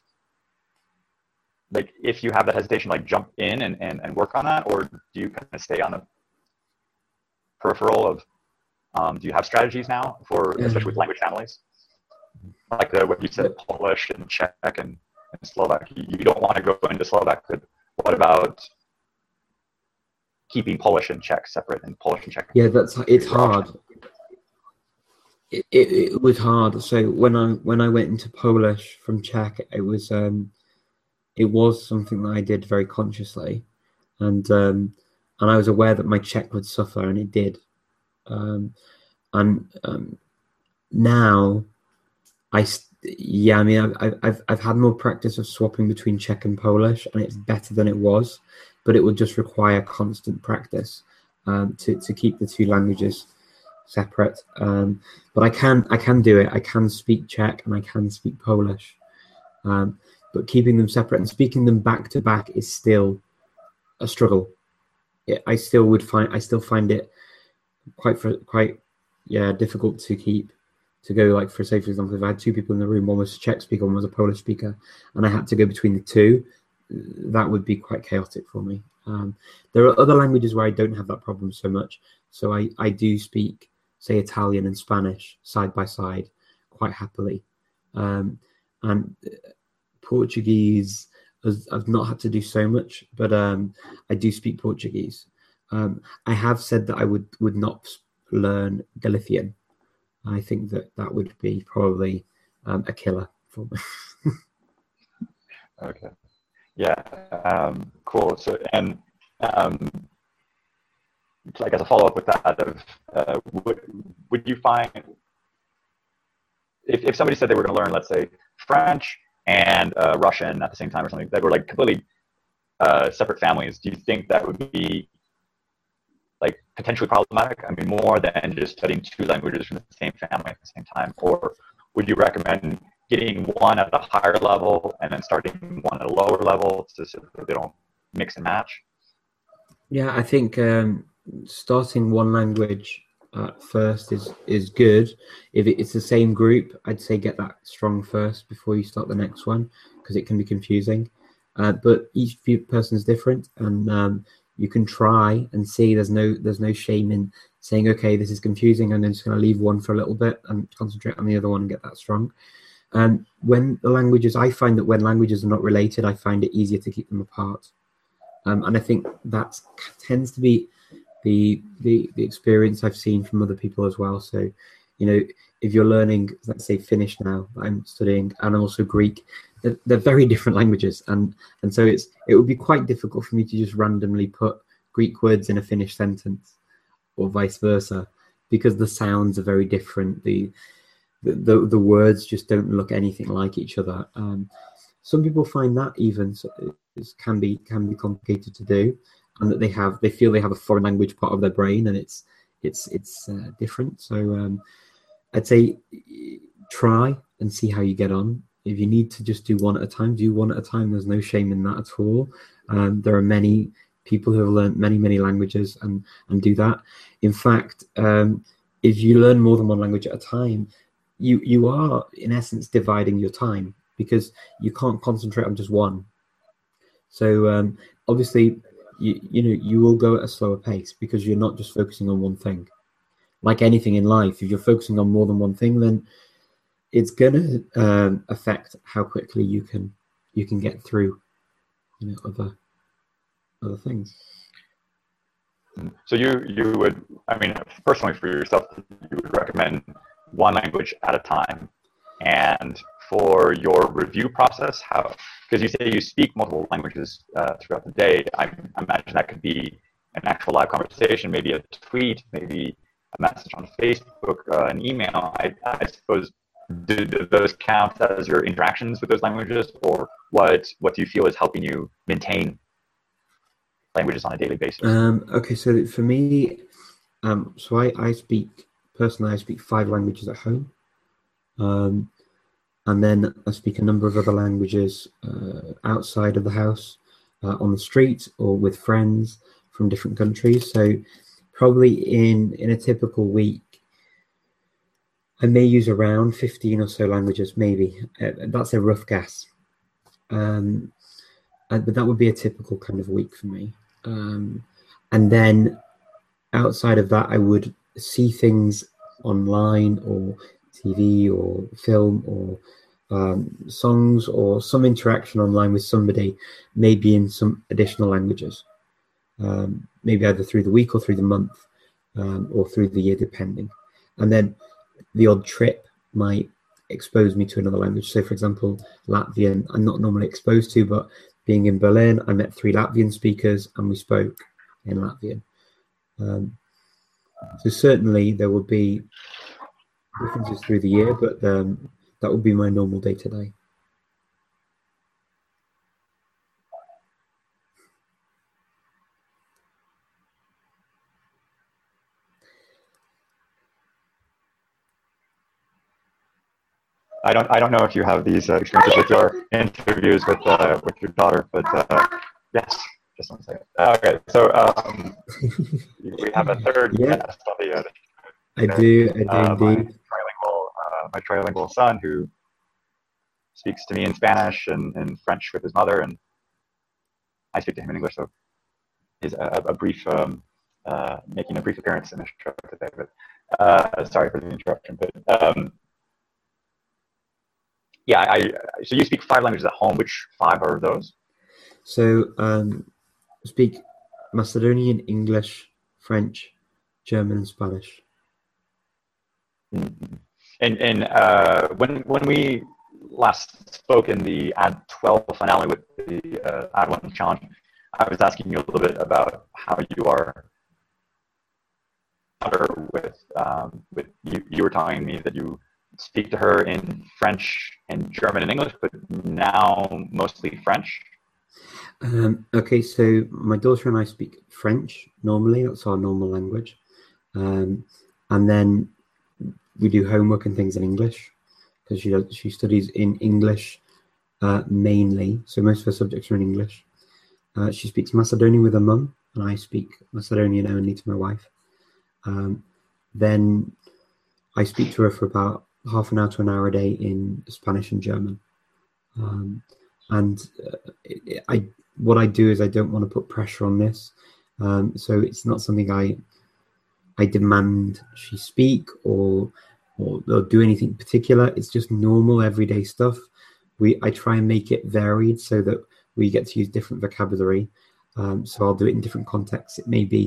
like if you have that hesitation, like jump in and, and, and work on that, or do you kind of stay on the peripheral of, um, do you have strategies now for, yeah. especially with language families? Like the, what you said, Polish and Czech and, and Slovak. You, you don't want to go into Slovak, but what about keeping Polish and Czech separate and Polish and Czech? Yeah, that's, it's hard. It, it, it was hard. So when I, when I went into Polish from Czech, it was, um, it was something that I did very consciously, and um, and I was aware that my Czech would suffer, and it did. Um, and um, now, I yeah, I mean, I've I've I've had more practice of swapping between Czech and Polish, and it's better than it was, but it would just require constant practice um, to to keep the two languages separate. Um, but I can I can do it. I can speak Czech and I can speak Polish. Um, But keeping them separate and speaking them back to back is still a struggle. It, I still would find I still find it quite for, quite yeah difficult to keep to go like for say for example if I had two people in the room, one was a Czech speaker, one was a Polish speaker, and I had to go between the two, that would be quite chaotic for me. Um, there are other languages where I don't have that problem so much. So I I do speak say Italian and Spanish side by side quite happily, um, and. Portuguese, I've not had to do so much, but um, I do speak Portuguese. Um, I have said that I would, would not learn Galician. I think that that would be probably um, a killer for me. Okay. Yeah. Um, cool. So, and um, like as a follow up with that, of uh, would would you find if if somebody said they were going to learn, let's say French and uh, Russian at the same time or something, that were like completely uh, separate families, do you think that would be like potentially problematic? I mean, more than just studying two languages from the same family at the same time? Or would you recommend getting one at a higher level and then starting one at a lower level so that they don't mix and match? Yeah, I think um, starting one language at first is is good. If it's the same group, I'd say get that strong first before you start the next one, because it can be confusing. Uh, but each person is different, and um, you can try and see. There's no there's no shame in saying, okay, this is confusing, and then just going to leave one for a little bit and concentrate on the other one and get that strong. And when the languages, I find that when languages are not related, I find it easier to keep them apart. Um, and I think that tends to be The, the the experience I've seen from other people as well. So you know, if you're learning, let's say Finnish now, I'm studying, and also Greek, they're, they're very different languages, and and so it's it would be quite difficult for me to just randomly put Greek words in a Finnish sentence, or vice versa, because the sounds are very different. The the the, the words just don't look anything like each other. Um, some people find that even so it can be can be complicated to do, and that they have they feel they have a foreign language part of their brain, and it's it's it's uh, different. So um, I'd say try and see how you get on. If you need to just do one at a time, do one at a time. There's no shame in that at all. Um, there are many people who have learned many, many languages and, and do that. In fact, um, if you learn more than one language at a time, you, you are, in essence, dividing your time, because you can't concentrate on just one. So um, obviously, you, you know, you will go at a slower pace because you're not just focusing on one thing. Like anything in life, if you're focusing on more than one thing, then it's going to um, affect how quickly you can you can get through, you know, other other things. So you you would, I mean, personally for yourself, you would recommend one language at a time. And for your review process, how, because you say you speak multiple languages uh, throughout the day, I, I imagine that could be an actual live conversation, maybe a tweet, maybe a message on Facebook, uh, an email. I, I suppose, do, do those count as your interactions with those languages, or what what do you feel is helping you maintain languages on a daily basis? Um, okay, so for me, um, so I, I speak, personally, I speak five languages at home. Um, and then I speak a number of other languages uh, outside of the house, uh, on the street, or with friends from different countries. So probably in, in a typical week, I may use around fifteen or so languages, maybe. Uh, that's a rough guess. Um, and, but that would be a typical kind of week for me. Um, and then outside of that, I would see things online, or T V, or film, or um, songs, or some interaction online with somebody, maybe in some additional languages, um, maybe either through the week or through the month, um, or through the year, depending. And then the odd trip might expose me to another language. So, for example, Latvian, I'm not normally exposed to, but being in Berlin, I met three Latvian speakers and we spoke in Latvian. Um, so certainly there will be differences through the year, but um, that would be my normal day to day. I don't I don't know if you have these uh, experiences with your interviews with uh, with your daughter, but uh, yes, just one second. Okay, so um, we have a third yeah. guest on the. Uh, I do, I do uh, my indeed. trilingual, uh, my trilingual son, who speaks to me in Spanish and, and French with his mother, and I speak to him in English. So he's a, a brief, um, uh, making a brief appearance in the show today. But uh, sorry for the interruption. But um, yeah, I, so you speak five languages at home. Which five are those? So um, I speak Macedonian, English, French, German, and Spanish. Mm-hmm. And and uh, when when we last spoke in the Ad twelve finale with the uh, Ad one challenge, I was asking you a little bit about how you are with um, with you. You were telling me that you speak to her in French and German and English, but now mostly French. Um, okay, so my daughter and I speak French normally. That's our normal language, um, and then we do homework and things in English, because she does, she studies in English uh, mainly. So most of her subjects are in English. Uh, she speaks Macedonian with her mum, and I speak Macedonian only to my wife. Um, then I speak to her for about half an hour to an hour a day in Spanish and German. Um, and uh, I, what I do is I don't want to put pressure on this. Um, so it's not something I, I demand she speak or, or or do anything particular. It's just normal everyday stuff. We I try and make it varied so that we get to use different vocabulary. Um, so I'll do it in different contexts. It may be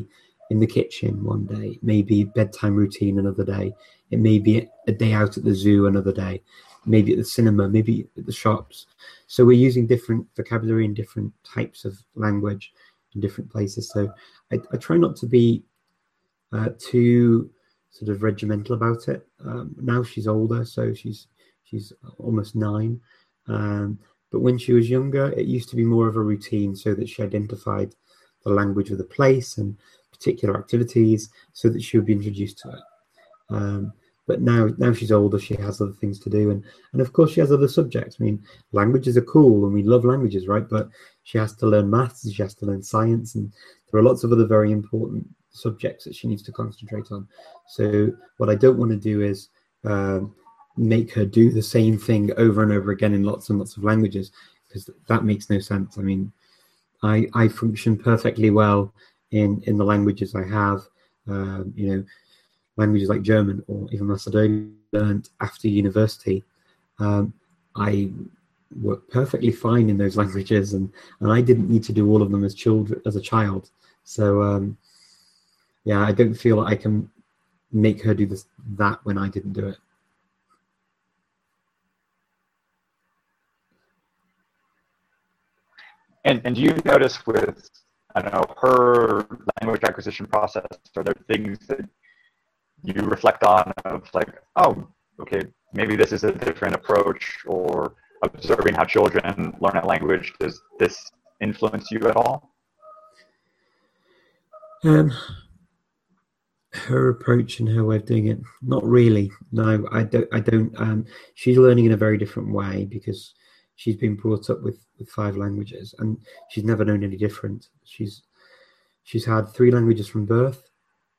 in the kitchen one day, it may be bedtime routine another day, it may be a day out at the zoo another day, maybe at the cinema, maybe at the shops. So we're using different vocabulary and different types of language in different places. So I, I try not to be uh, too sort of regimental about it. Um, now she's older, so she's she's almost nine. Um, but when she was younger, it used to be more of a routine, so that she identified the language of the place and particular activities, so that she would be introduced to it. Um, but now, now she's older, she has other things to do, and and of course she has other subjects. I mean, languages are cool, and we love languages, right? But she has to learn maths, she has to learn science, and there are lots of other very important subjects that she needs to concentrate on. So what I don't want to do is um, make her do the same thing over and over again in lots and lots of languages, because that makes no sense. I mean, I I function perfectly well in in the languages I have. Um, you know, languages like German or even Macedonian learned after university. Um, I work perfectly fine in those languages, and and I didn't need to do all of them as children as a child. So um, yeah, I don't feel like I can make her do this that when I didn't do it. And and do you notice with, I don't know, her language acquisition process, are there things that you reflect on of like, oh, okay, maybe this is a different approach, or observing how children learn a language, does this influence you at all? Um, her approach and her way of doing it, not really. No, I don't. I don't. Um, she's learning in a very different way because she's been brought up with, with five languages, and she's never known any different. She's she's had three languages from birth,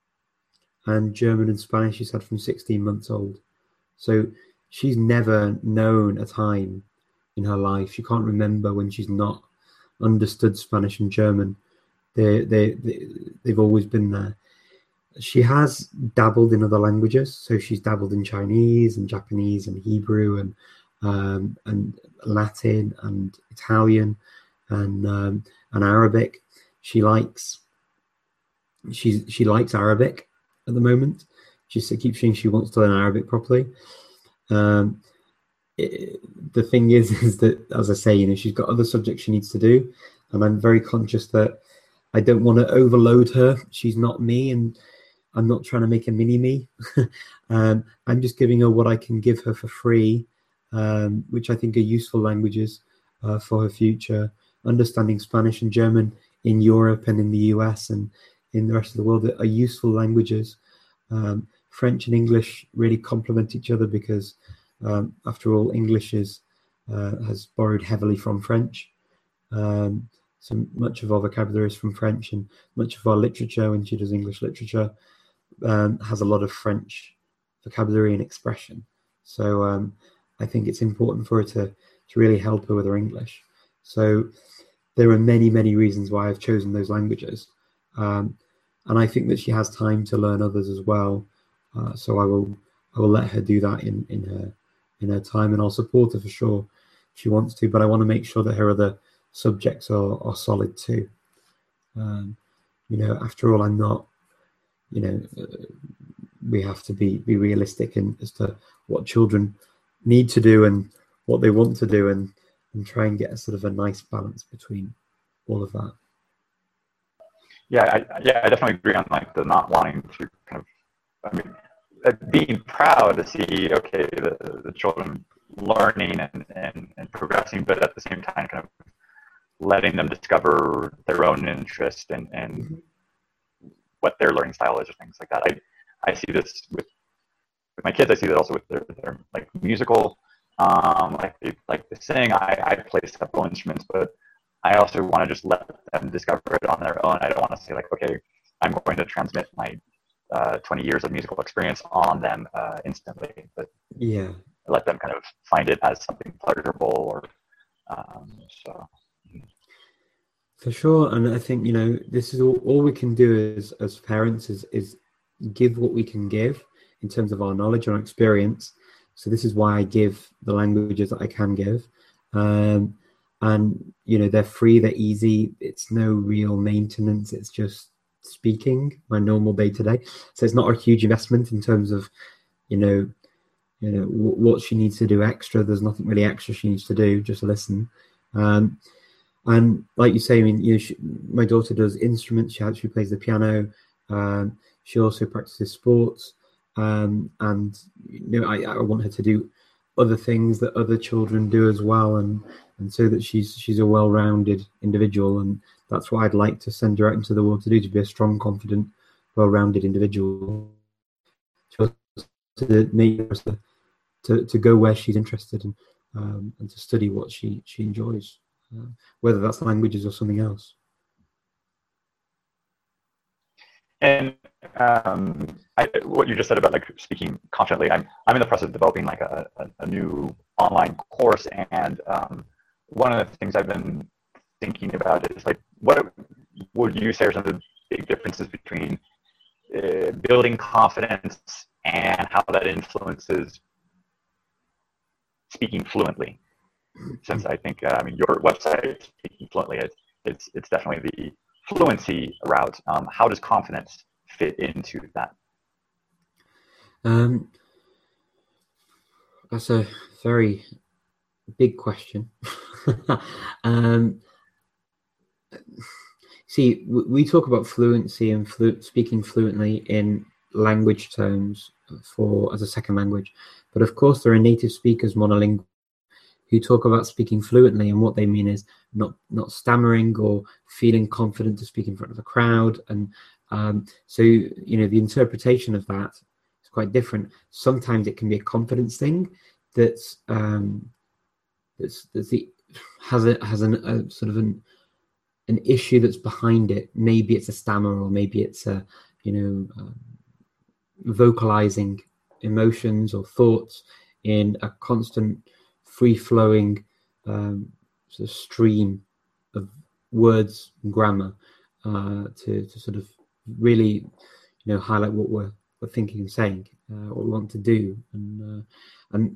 and German and Spanish she's had from sixteen months old. So she's never known a time in her life. She can't remember when she's not understood Spanish and German. They they, they they've always been there. She has dabbled in other languages, so she's dabbled in Chinese and Japanese and Hebrew and um, and Latin and Italian and um, and Arabic. She likes she's she likes Arabic at the moment. She keeps saying she wants to learn Arabic properly. Um, it, the thing is, is that, as I say, you know, she's got other subjects she needs to do, and I'm very conscious that I don't want to overload her. She's not me, and I'm not trying to make a mini me. um, I'm just giving her what I can give her for free, um, which I think are useful languages uh, for her future. Understanding Spanish and German in Europe and in the U S and in the rest of the world are useful languages. Um, French and English really complement each other because, um, after all, English is uh, has borrowed heavily from French. Um, so much of our vocabulary is from French, and much of our literature, when she does English literature, um, has a lot of French vocabulary and expression. So um, I think it's important for her to, to really help her with her English. So there are many, many reasons why I've chosen those languages. Um, and I think that she has time to learn others as well. Uh, so I will I will let her do that in, in her in her time, and I'll support her for sure if she wants to, but I want to make sure that her other subjects are, are solid too. Um, you know, after all, I'm not, you know, uh, we have to be, be realistic in as to what children need to do and what they want to do, and, and try and get a sort of a nice balance between all of that. Yeah, I, yeah, I definitely agree on like the not wanting to kind of, I mean, uh, being proud to see, okay, the, the children learning and, and, and progressing, but at the same time kind of letting them discover their own interest and, and mm-hmm. what their learning style is or things like that. I, I see this with, with my kids. I see that also with their, their like musical, um, like they like to sing. I, I play several instruments, but I also want to just let them discover it on their own. I don't want to say like, okay, I'm going to transmit my uh, twenty years of musical experience on them uh, instantly, but yeah, let them kind of find it as something pleasurable. Or um, so. For sure, and I think, you know, this is all, all we can do as as parents is is give what we can give in terms of our knowledge and our experience. So this is why I give the languages that I can give. Um, And, you know, they're free, they're easy. It's no real maintenance. It's just speaking, my normal day to day. So it's not a huge investment in terms of, you know, you know w- what she needs to do extra. There's nothing really extra she needs to do, just listen. Um, and like you say, I mean, you know, she, my daughter does instruments. She actually plays the piano. Um, she also practices sports. Um, and you know, I, I want her to do other things that other children do as well, and and so that she's she's a well-rounded individual, and that's what I'd like to send her out into the world to do, to be a strong, confident, well-rounded individual, to, to make her to, to to go where she's interested in, um, and to study what she she enjoys, uh, whether that's languages or something else. And um, I, what you just said about like speaking confidently, I'm I'm in the process of developing like a, a, a new online course, and um, one of the things I've been thinking about is like, what would you say are some of the big differences between uh, building confidence and how that influences speaking fluently? Since I think uh, I mean your website, speaking fluently, it's it's it's definitely the fluency route. Um, how does confidence fit into that? Um, that's a very big question. um, see, we talk about fluency and flu- speaking fluently in language terms for as a second language, but of course there are native speakers, monolingual, who talk about speaking fluently, and what they mean is not not stammering or feeling confident to speak in front of a crowd. And um, so, you know, the interpretation of that is quite different. Sometimes it can be a confidence thing that's um, that's, that's the has a has an, a sort of an an issue that's behind it. Maybe it's a stammer, or maybe it's a, you know, um, vocalizing emotions or thoughts in a constant free-flowing um, sort of stream of words and grammar, uh, to, to sort of really, you know, highlight what we're, we're thinking and saying, uh, what we want to do. And uh, and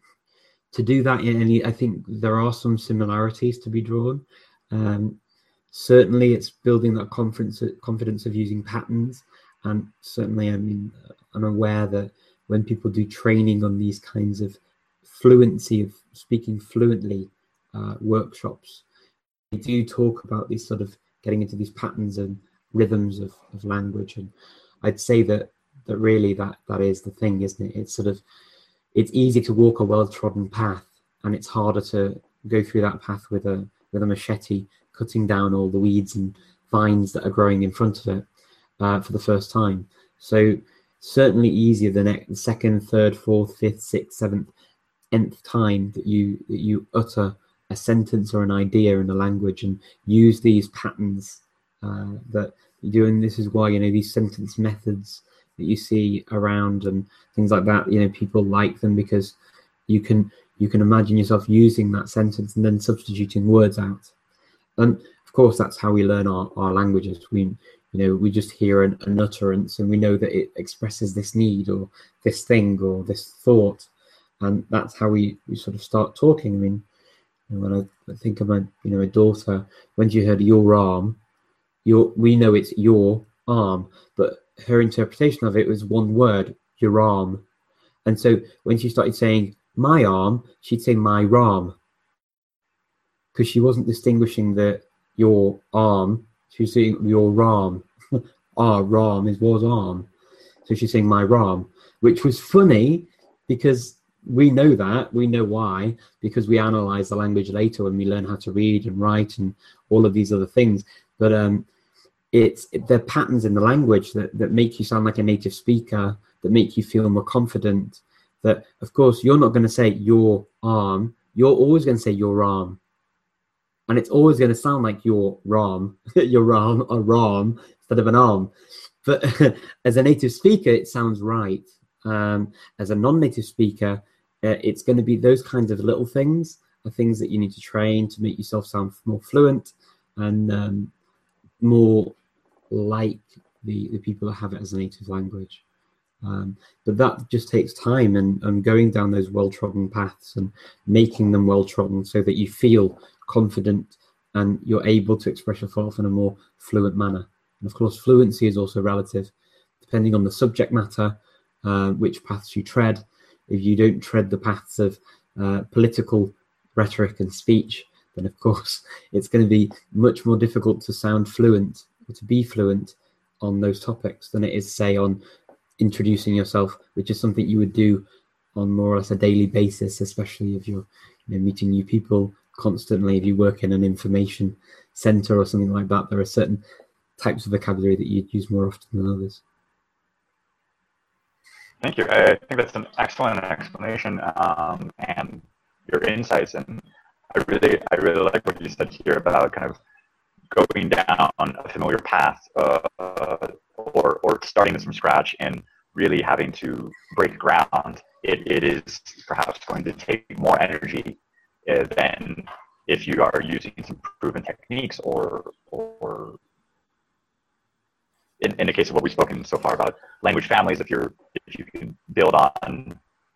to do that in any, I think there are some similarities to be drawn. Um, certainly it's building that confidence, confidence of using patterns. And certainly, I mean, I'm aware that when people do training on these kinds of fluency of speaking fluently uh, workshops, we do talk about these sort of getting into these patterns and rhythms of, of language. And I'd say that that really that that is the thing, isn't it? It's sort of, it's easy to walk a well-trodden path, and it's harder to go through that path with a with a machete, cutting down all the weeds and vines that are growing in front of it uh, for the first time. So certainly easier the next, second, third, fourth, fifth, sixth, seventh, nth time that you that you utter a sentence or an idea in a language and use these patterns uh, that you do. And this is why, you know, these sentence methods that you see around and things like that, you know, people like them because you can you can imagine yourself using that sentence and then substituting words out. And of course, that's how we learn our, our languages. We, you know, we just hear an, an utterance and we know that it expresses this need or this thing or this thought. And that's how we, we sort of start talking. I mean, you know, when I think of my, you know, a daughter, when she heard your arm, your, we know it's your arm, but her interpretation of it was one word, your arm. And so when she started saying my arm, she'd say my ram, because she wasn't distinguishing the your arm. She was saying your ram. Our ram is was arm. So she's saying my ram, which was funny because we know that, we know why, because we analyze the language later when we learn how to read and write and all of these other things. But um, it's it, the patterns in the language that, that make you sound like a native speaker, that make you feel more confident, that, of course, you're not going to say your arm, you're always going to say your arm. And it's always going to sound like your ram, your ram, a ram, instead of an arm. But as a native speaker, it sounds right. Um, as a non-native speaker, uh, it's going to be those kinds of little things, are things that you need to train to make yourself sound more fluent and um, more like the, the people that have it as a native language. Um, but that just takes time and, and going down those well-trodden paths and making them well-trodden so that you feel confident and you're able to express yourself in a more fluent manner. And of course, fluency is also relative, depending on the subject matter, uh, which paths you tread. If you don't tread the paths of uh, political rhetoric and speech, then of course it's going to be much more difficult to sound fluent or to be fluent on those topics than it is, say, on introducing yourself, which is something you would do on more or less a daily basis, especially if you're you know, meeting new people constantly. If you work in an information center or something like that, there are certain types of vocabulary that you'd use more often than others. Thank you. I think that's an excellent explanation, um, and your insights. And I really, I really like what you said here about kind of going down a familiar path, uh, or or starting this from scratch and really having to break ground. It it is perhaps going to take more energy uh, than if you are using some proven techniques, or or in, in the case of what we've spoken so far about language families, if you're if you can build on,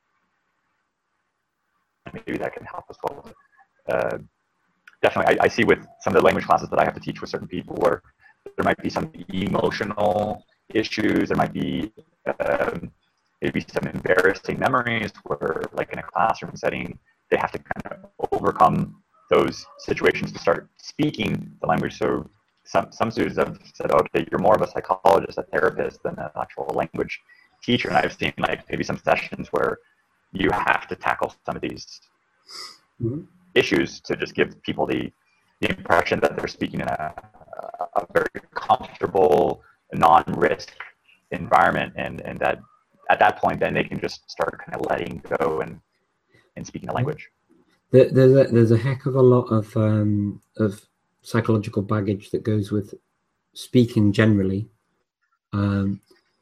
maybe that can help as well. Uh, definitely, I, I see with some of the language classes that I have to teach with certain people where there might be some emotional issues, there might be um, maybe some embarrassing memories where, like in a classroom setting, they have to kind of overcome those situations to start speaking the language. So some, some students have said, okay, you're more of a psychologist, a therapist than an actual language teacher. And I've seen like maybe some sessions where you have to tackle some of these mm-hmm. issues to just give people the, the impression that they're speaking in a, a very comfortable, non-risk environment, and, and that at that point, then they can just start kind of letting go and, and speaking the language. There's a, there's a heck of a lot of um, of psychological baggage that goes with speaking generally. Um,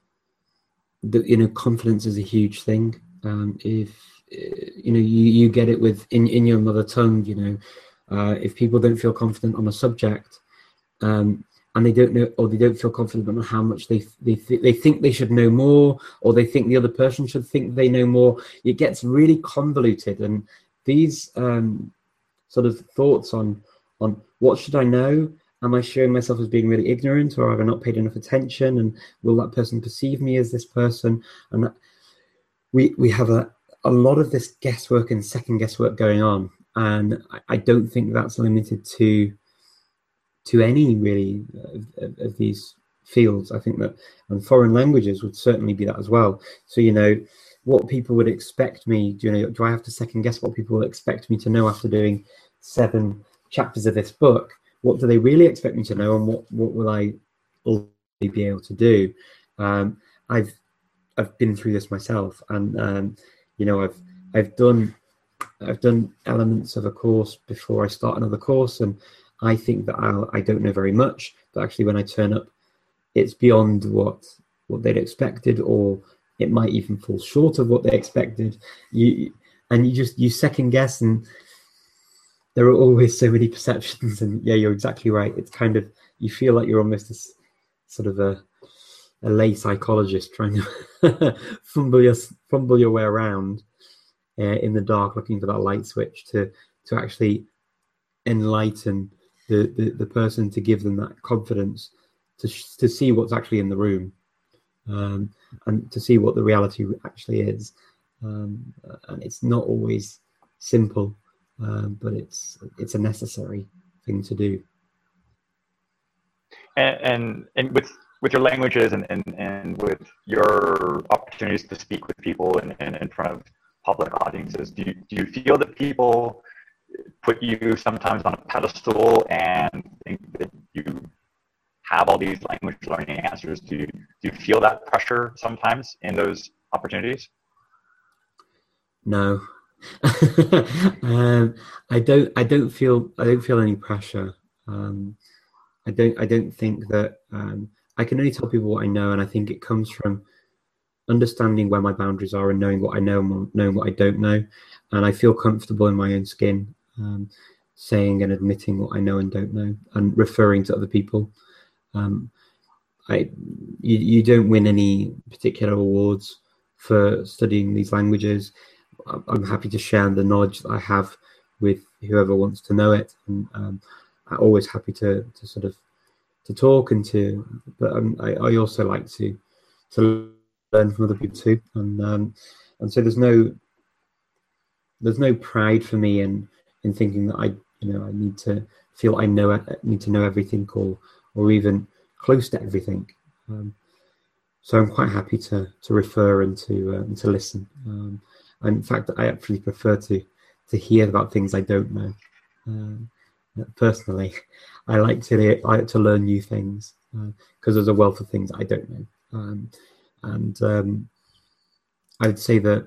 the, you know, confidence is a huge thing. Um, if you know you, you get it with in, in your mother tongue, you know, uh, if people don't feel confident on a subject, um, and they don't know, or they don't feel confident on how much they they th- they think they should know more, or they think the other person should think they know more, it gets really convoluted. And these um, sort of thoughts on on what should I know? Am I showing myself as being really ignorant, or have I not paid enough attention? And will that person perceive me as this person? And that, we we have a, a lot of this guesswork and second guesswork going on. And I, I don't think that's limited to to any really of, of, of these fields. I think that, and foreign languages would certainly be that as well. So, you know, what people would expect me, do you know, do I have to second guess what people would expect me to know after doing seven chapters of this book? What do they really expect me to know, and what, what will I ultimately be able to do? Um, I've I've been through this myself, and um, you know, I've I've done I've done elements of a course before I start another course, and I think that I'll, I don't know very much, but actually when I turn up, it's beyond what what they'd expected, or it might even fall short of what they expected. You and you just you second guess, and there are always so many perceptions. And yeah, you're exactly right. It's kind of, you feel like you're almost a sort of a a lay psychologist trying to fumble your fumble your way around uh, in the dark, looking for that light switch to to actually enlighten the, the, the person, to give them that confidence to to see what's actually in the room, um, and to see what the reality actually is. Um, and it's not always simple, um, but it's it's a necessary thing to do. And and, and with with your languages and, and, and with your opportunities to speak with people in, in, in front of public audiences, do you, do you feel that people put you sometimes on a pedestal and think that you have all these language learning answers? Do you, do you feel that pressure sometimes in those opportunities? No, um, I don't. I don't feel. I don't feel any pressure. Um, I don't. I don't think that. Um, I can only tell people what I know, and I think it comes from understanding where my boundaries are and knowing what I know and knowing what I don't know, and I feel comfortable in my own skin, um, saying and admitting what I know and don't know, and referring to other people. Um, I, you, you don't win any particular awards for studying these languages. I'm happy to share the knowledge that I have with whoever wants to know it, and um, I'm always happy to to sort of to talk and to, but um, I, I also like to to learn from other people too, and um, and so there's no there's no pride for me in in thinking that I you know I need to feel I know I need to know everything or or even close to everything. Um, so I'm quite happy to to refer and to uh, and to listen. Um, and in fact, I actually prefer to to hear about things I don't know. Um, personally, I like to I like to learn new things because uh, there's a wealth of things I don't know. Um, and um, I'd say that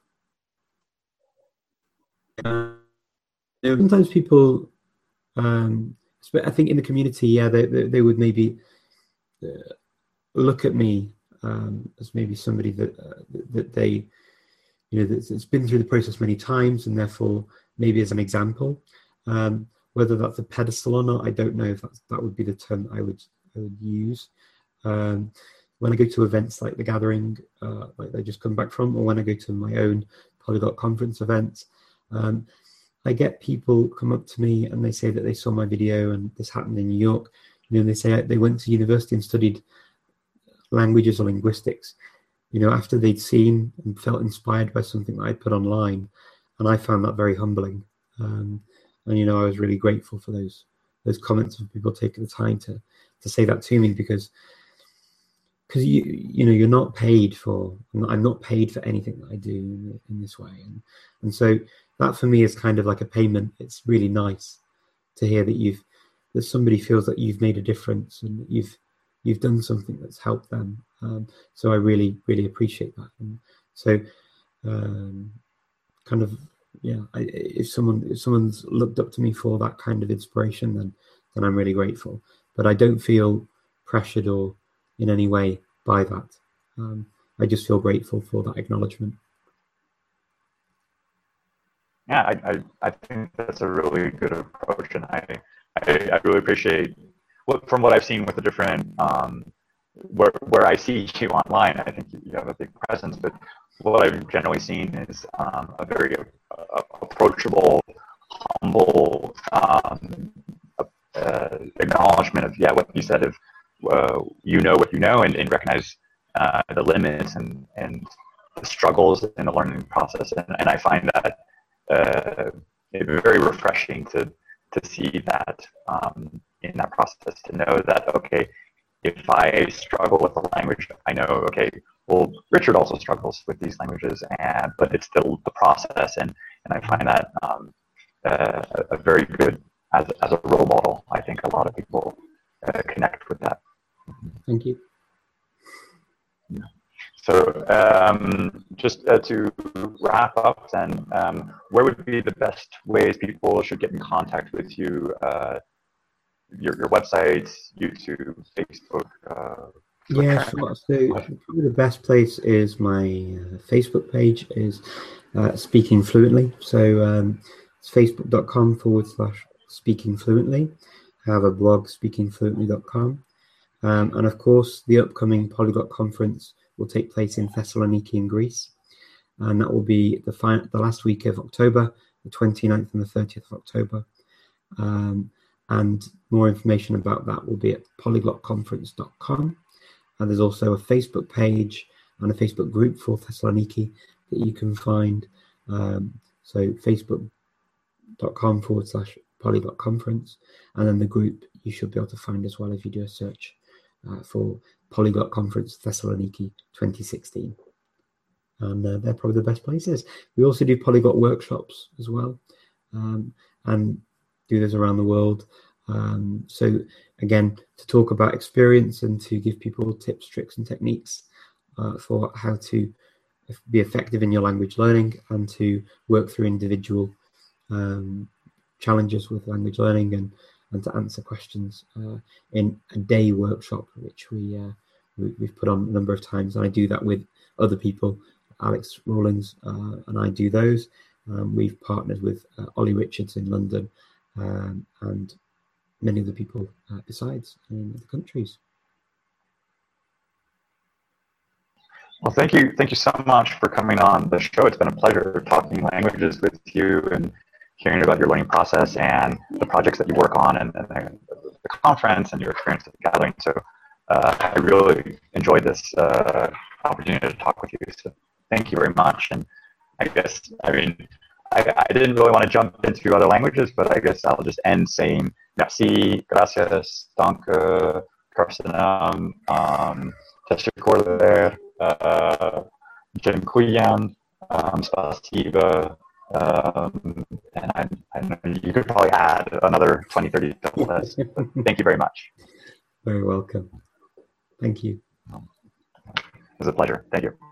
uh, sometimes people, um, I think in the community, yeah, they they, they would maybe uh, look at me um, as maybe somebody that uh, that they, you know, that's, that's been through the process many times, and therefore maybe as an example. Um, whether that's a pedestal or not, I don't know if that's, that would be the term I would I would use. Um, when I go to events like the Gathering, uh, like they just come back from, or when I go to my own Polyglot conference events, um, I get people come up to me and they say that they saw my video and this happened in New York. You know, they say they went to university and studied languages or linguistics, you know, after they'd seen and felt inspired by something that I put online, and I found that very humbling. Um, and you know, I was really grateful for those those comments of people taking the time to to say that to me, because because you you know you're not paid for I'm not paid for anything that I do in, in this way, and and so that for me is kind of like a payment. It's really nice to hear that you've that somebody feels that you've made a difference and that you've you've done something that's helped them. Um, so I really really appreciate that. And so um, kind of yeah, I, if someone if someone's looked up to me for that kind of inspiration, then then I'm really grateful. But I don't feel pressured or in any way by that. Um, I just feel grateful for that acknowledgement. Yeah, I, I, I think that's a really good approach, and I, I, I really appreciate what from what I've seen with the different um, where where I see you online. I think you have a big presence, but what I've generally seen is um, a very uh, approachable, humble um, uh, acknowledgement of yeah what you said of uh, you know what you know and, and recognize uh, the limits and and the struggles in the learning process, and, and I find that. Uh, very refreshing to to see that um, in that process, to know that okay, if I struggle with the language, I know okay, well Richard also struggles with these languages, and but it's still the process, and and I find that um, uh, a very good as as a role model. I think a lot of people uh, connect with that. Thank you. Yeah. So um, just uh, to wrap up then, um, where would be the best ways people should get in contact with you? Uh, your, your website, YouTube, Facebook? Uh, yeah, sure. So probably the best place is my uh, Facebook page is uh, Speaking Fluently. So um, it's facebook.com forward slash speaking fluently. I have a blog, speaking fluently dot com. Um, and of course, the upcoming Polyglot Conference will take place in Thessaloniki in Greece, and that will be the, fi- the last week of October, the twenty-ninth and the thirtieth of October. Um, and more information about that will be at polyglot conference dot com. And there's also a Facebook page and a Facebook group for Thessaloniki that you can find. Um, so facebook.com forward slash polyglot conference, and then the group you should be able to find as well if you do a search uh, for Polyglot Conference Thessaloniki twenty sixteen. And uh, they're probably the best places. We also do polyglot workshops as well, um, and do those around the world. Um, so again, to talk about experience and to give people tips, tricks, and techniques uh, for how to be effective in your language learning and to work through individual um, challenges with language learning, and, and to answer questions uh, in a day workshop, which we, uh, we, we've put on a number of times. And I do that with other people. Alex Rawlings uh, and I do those. Um, we've partnered with uh, Ollie Richards in London um, and many other people uh, besides in other countries. Well, thank you. Thank you so much for coming on the show. It's been a pleasure talking languages with you and hearing about your learning process and the projects that you work on and, and the conference and your experience at the gathering. So uh, I really enjoyed this uh, opportunity to talk with you. So thank you very much. And I guess, I mean, I, I didn't really want to jump into other languages, but I guess I'll just end saying merci, gracias, danke, karsanam, um, teşekkürler, uh, dziękuję, um, spasiba, um, and I, I don't know, you could probably add another twenty, thirty double S. Thank you very much. Very welcome. Thank you. It was a pleasure. Thank you.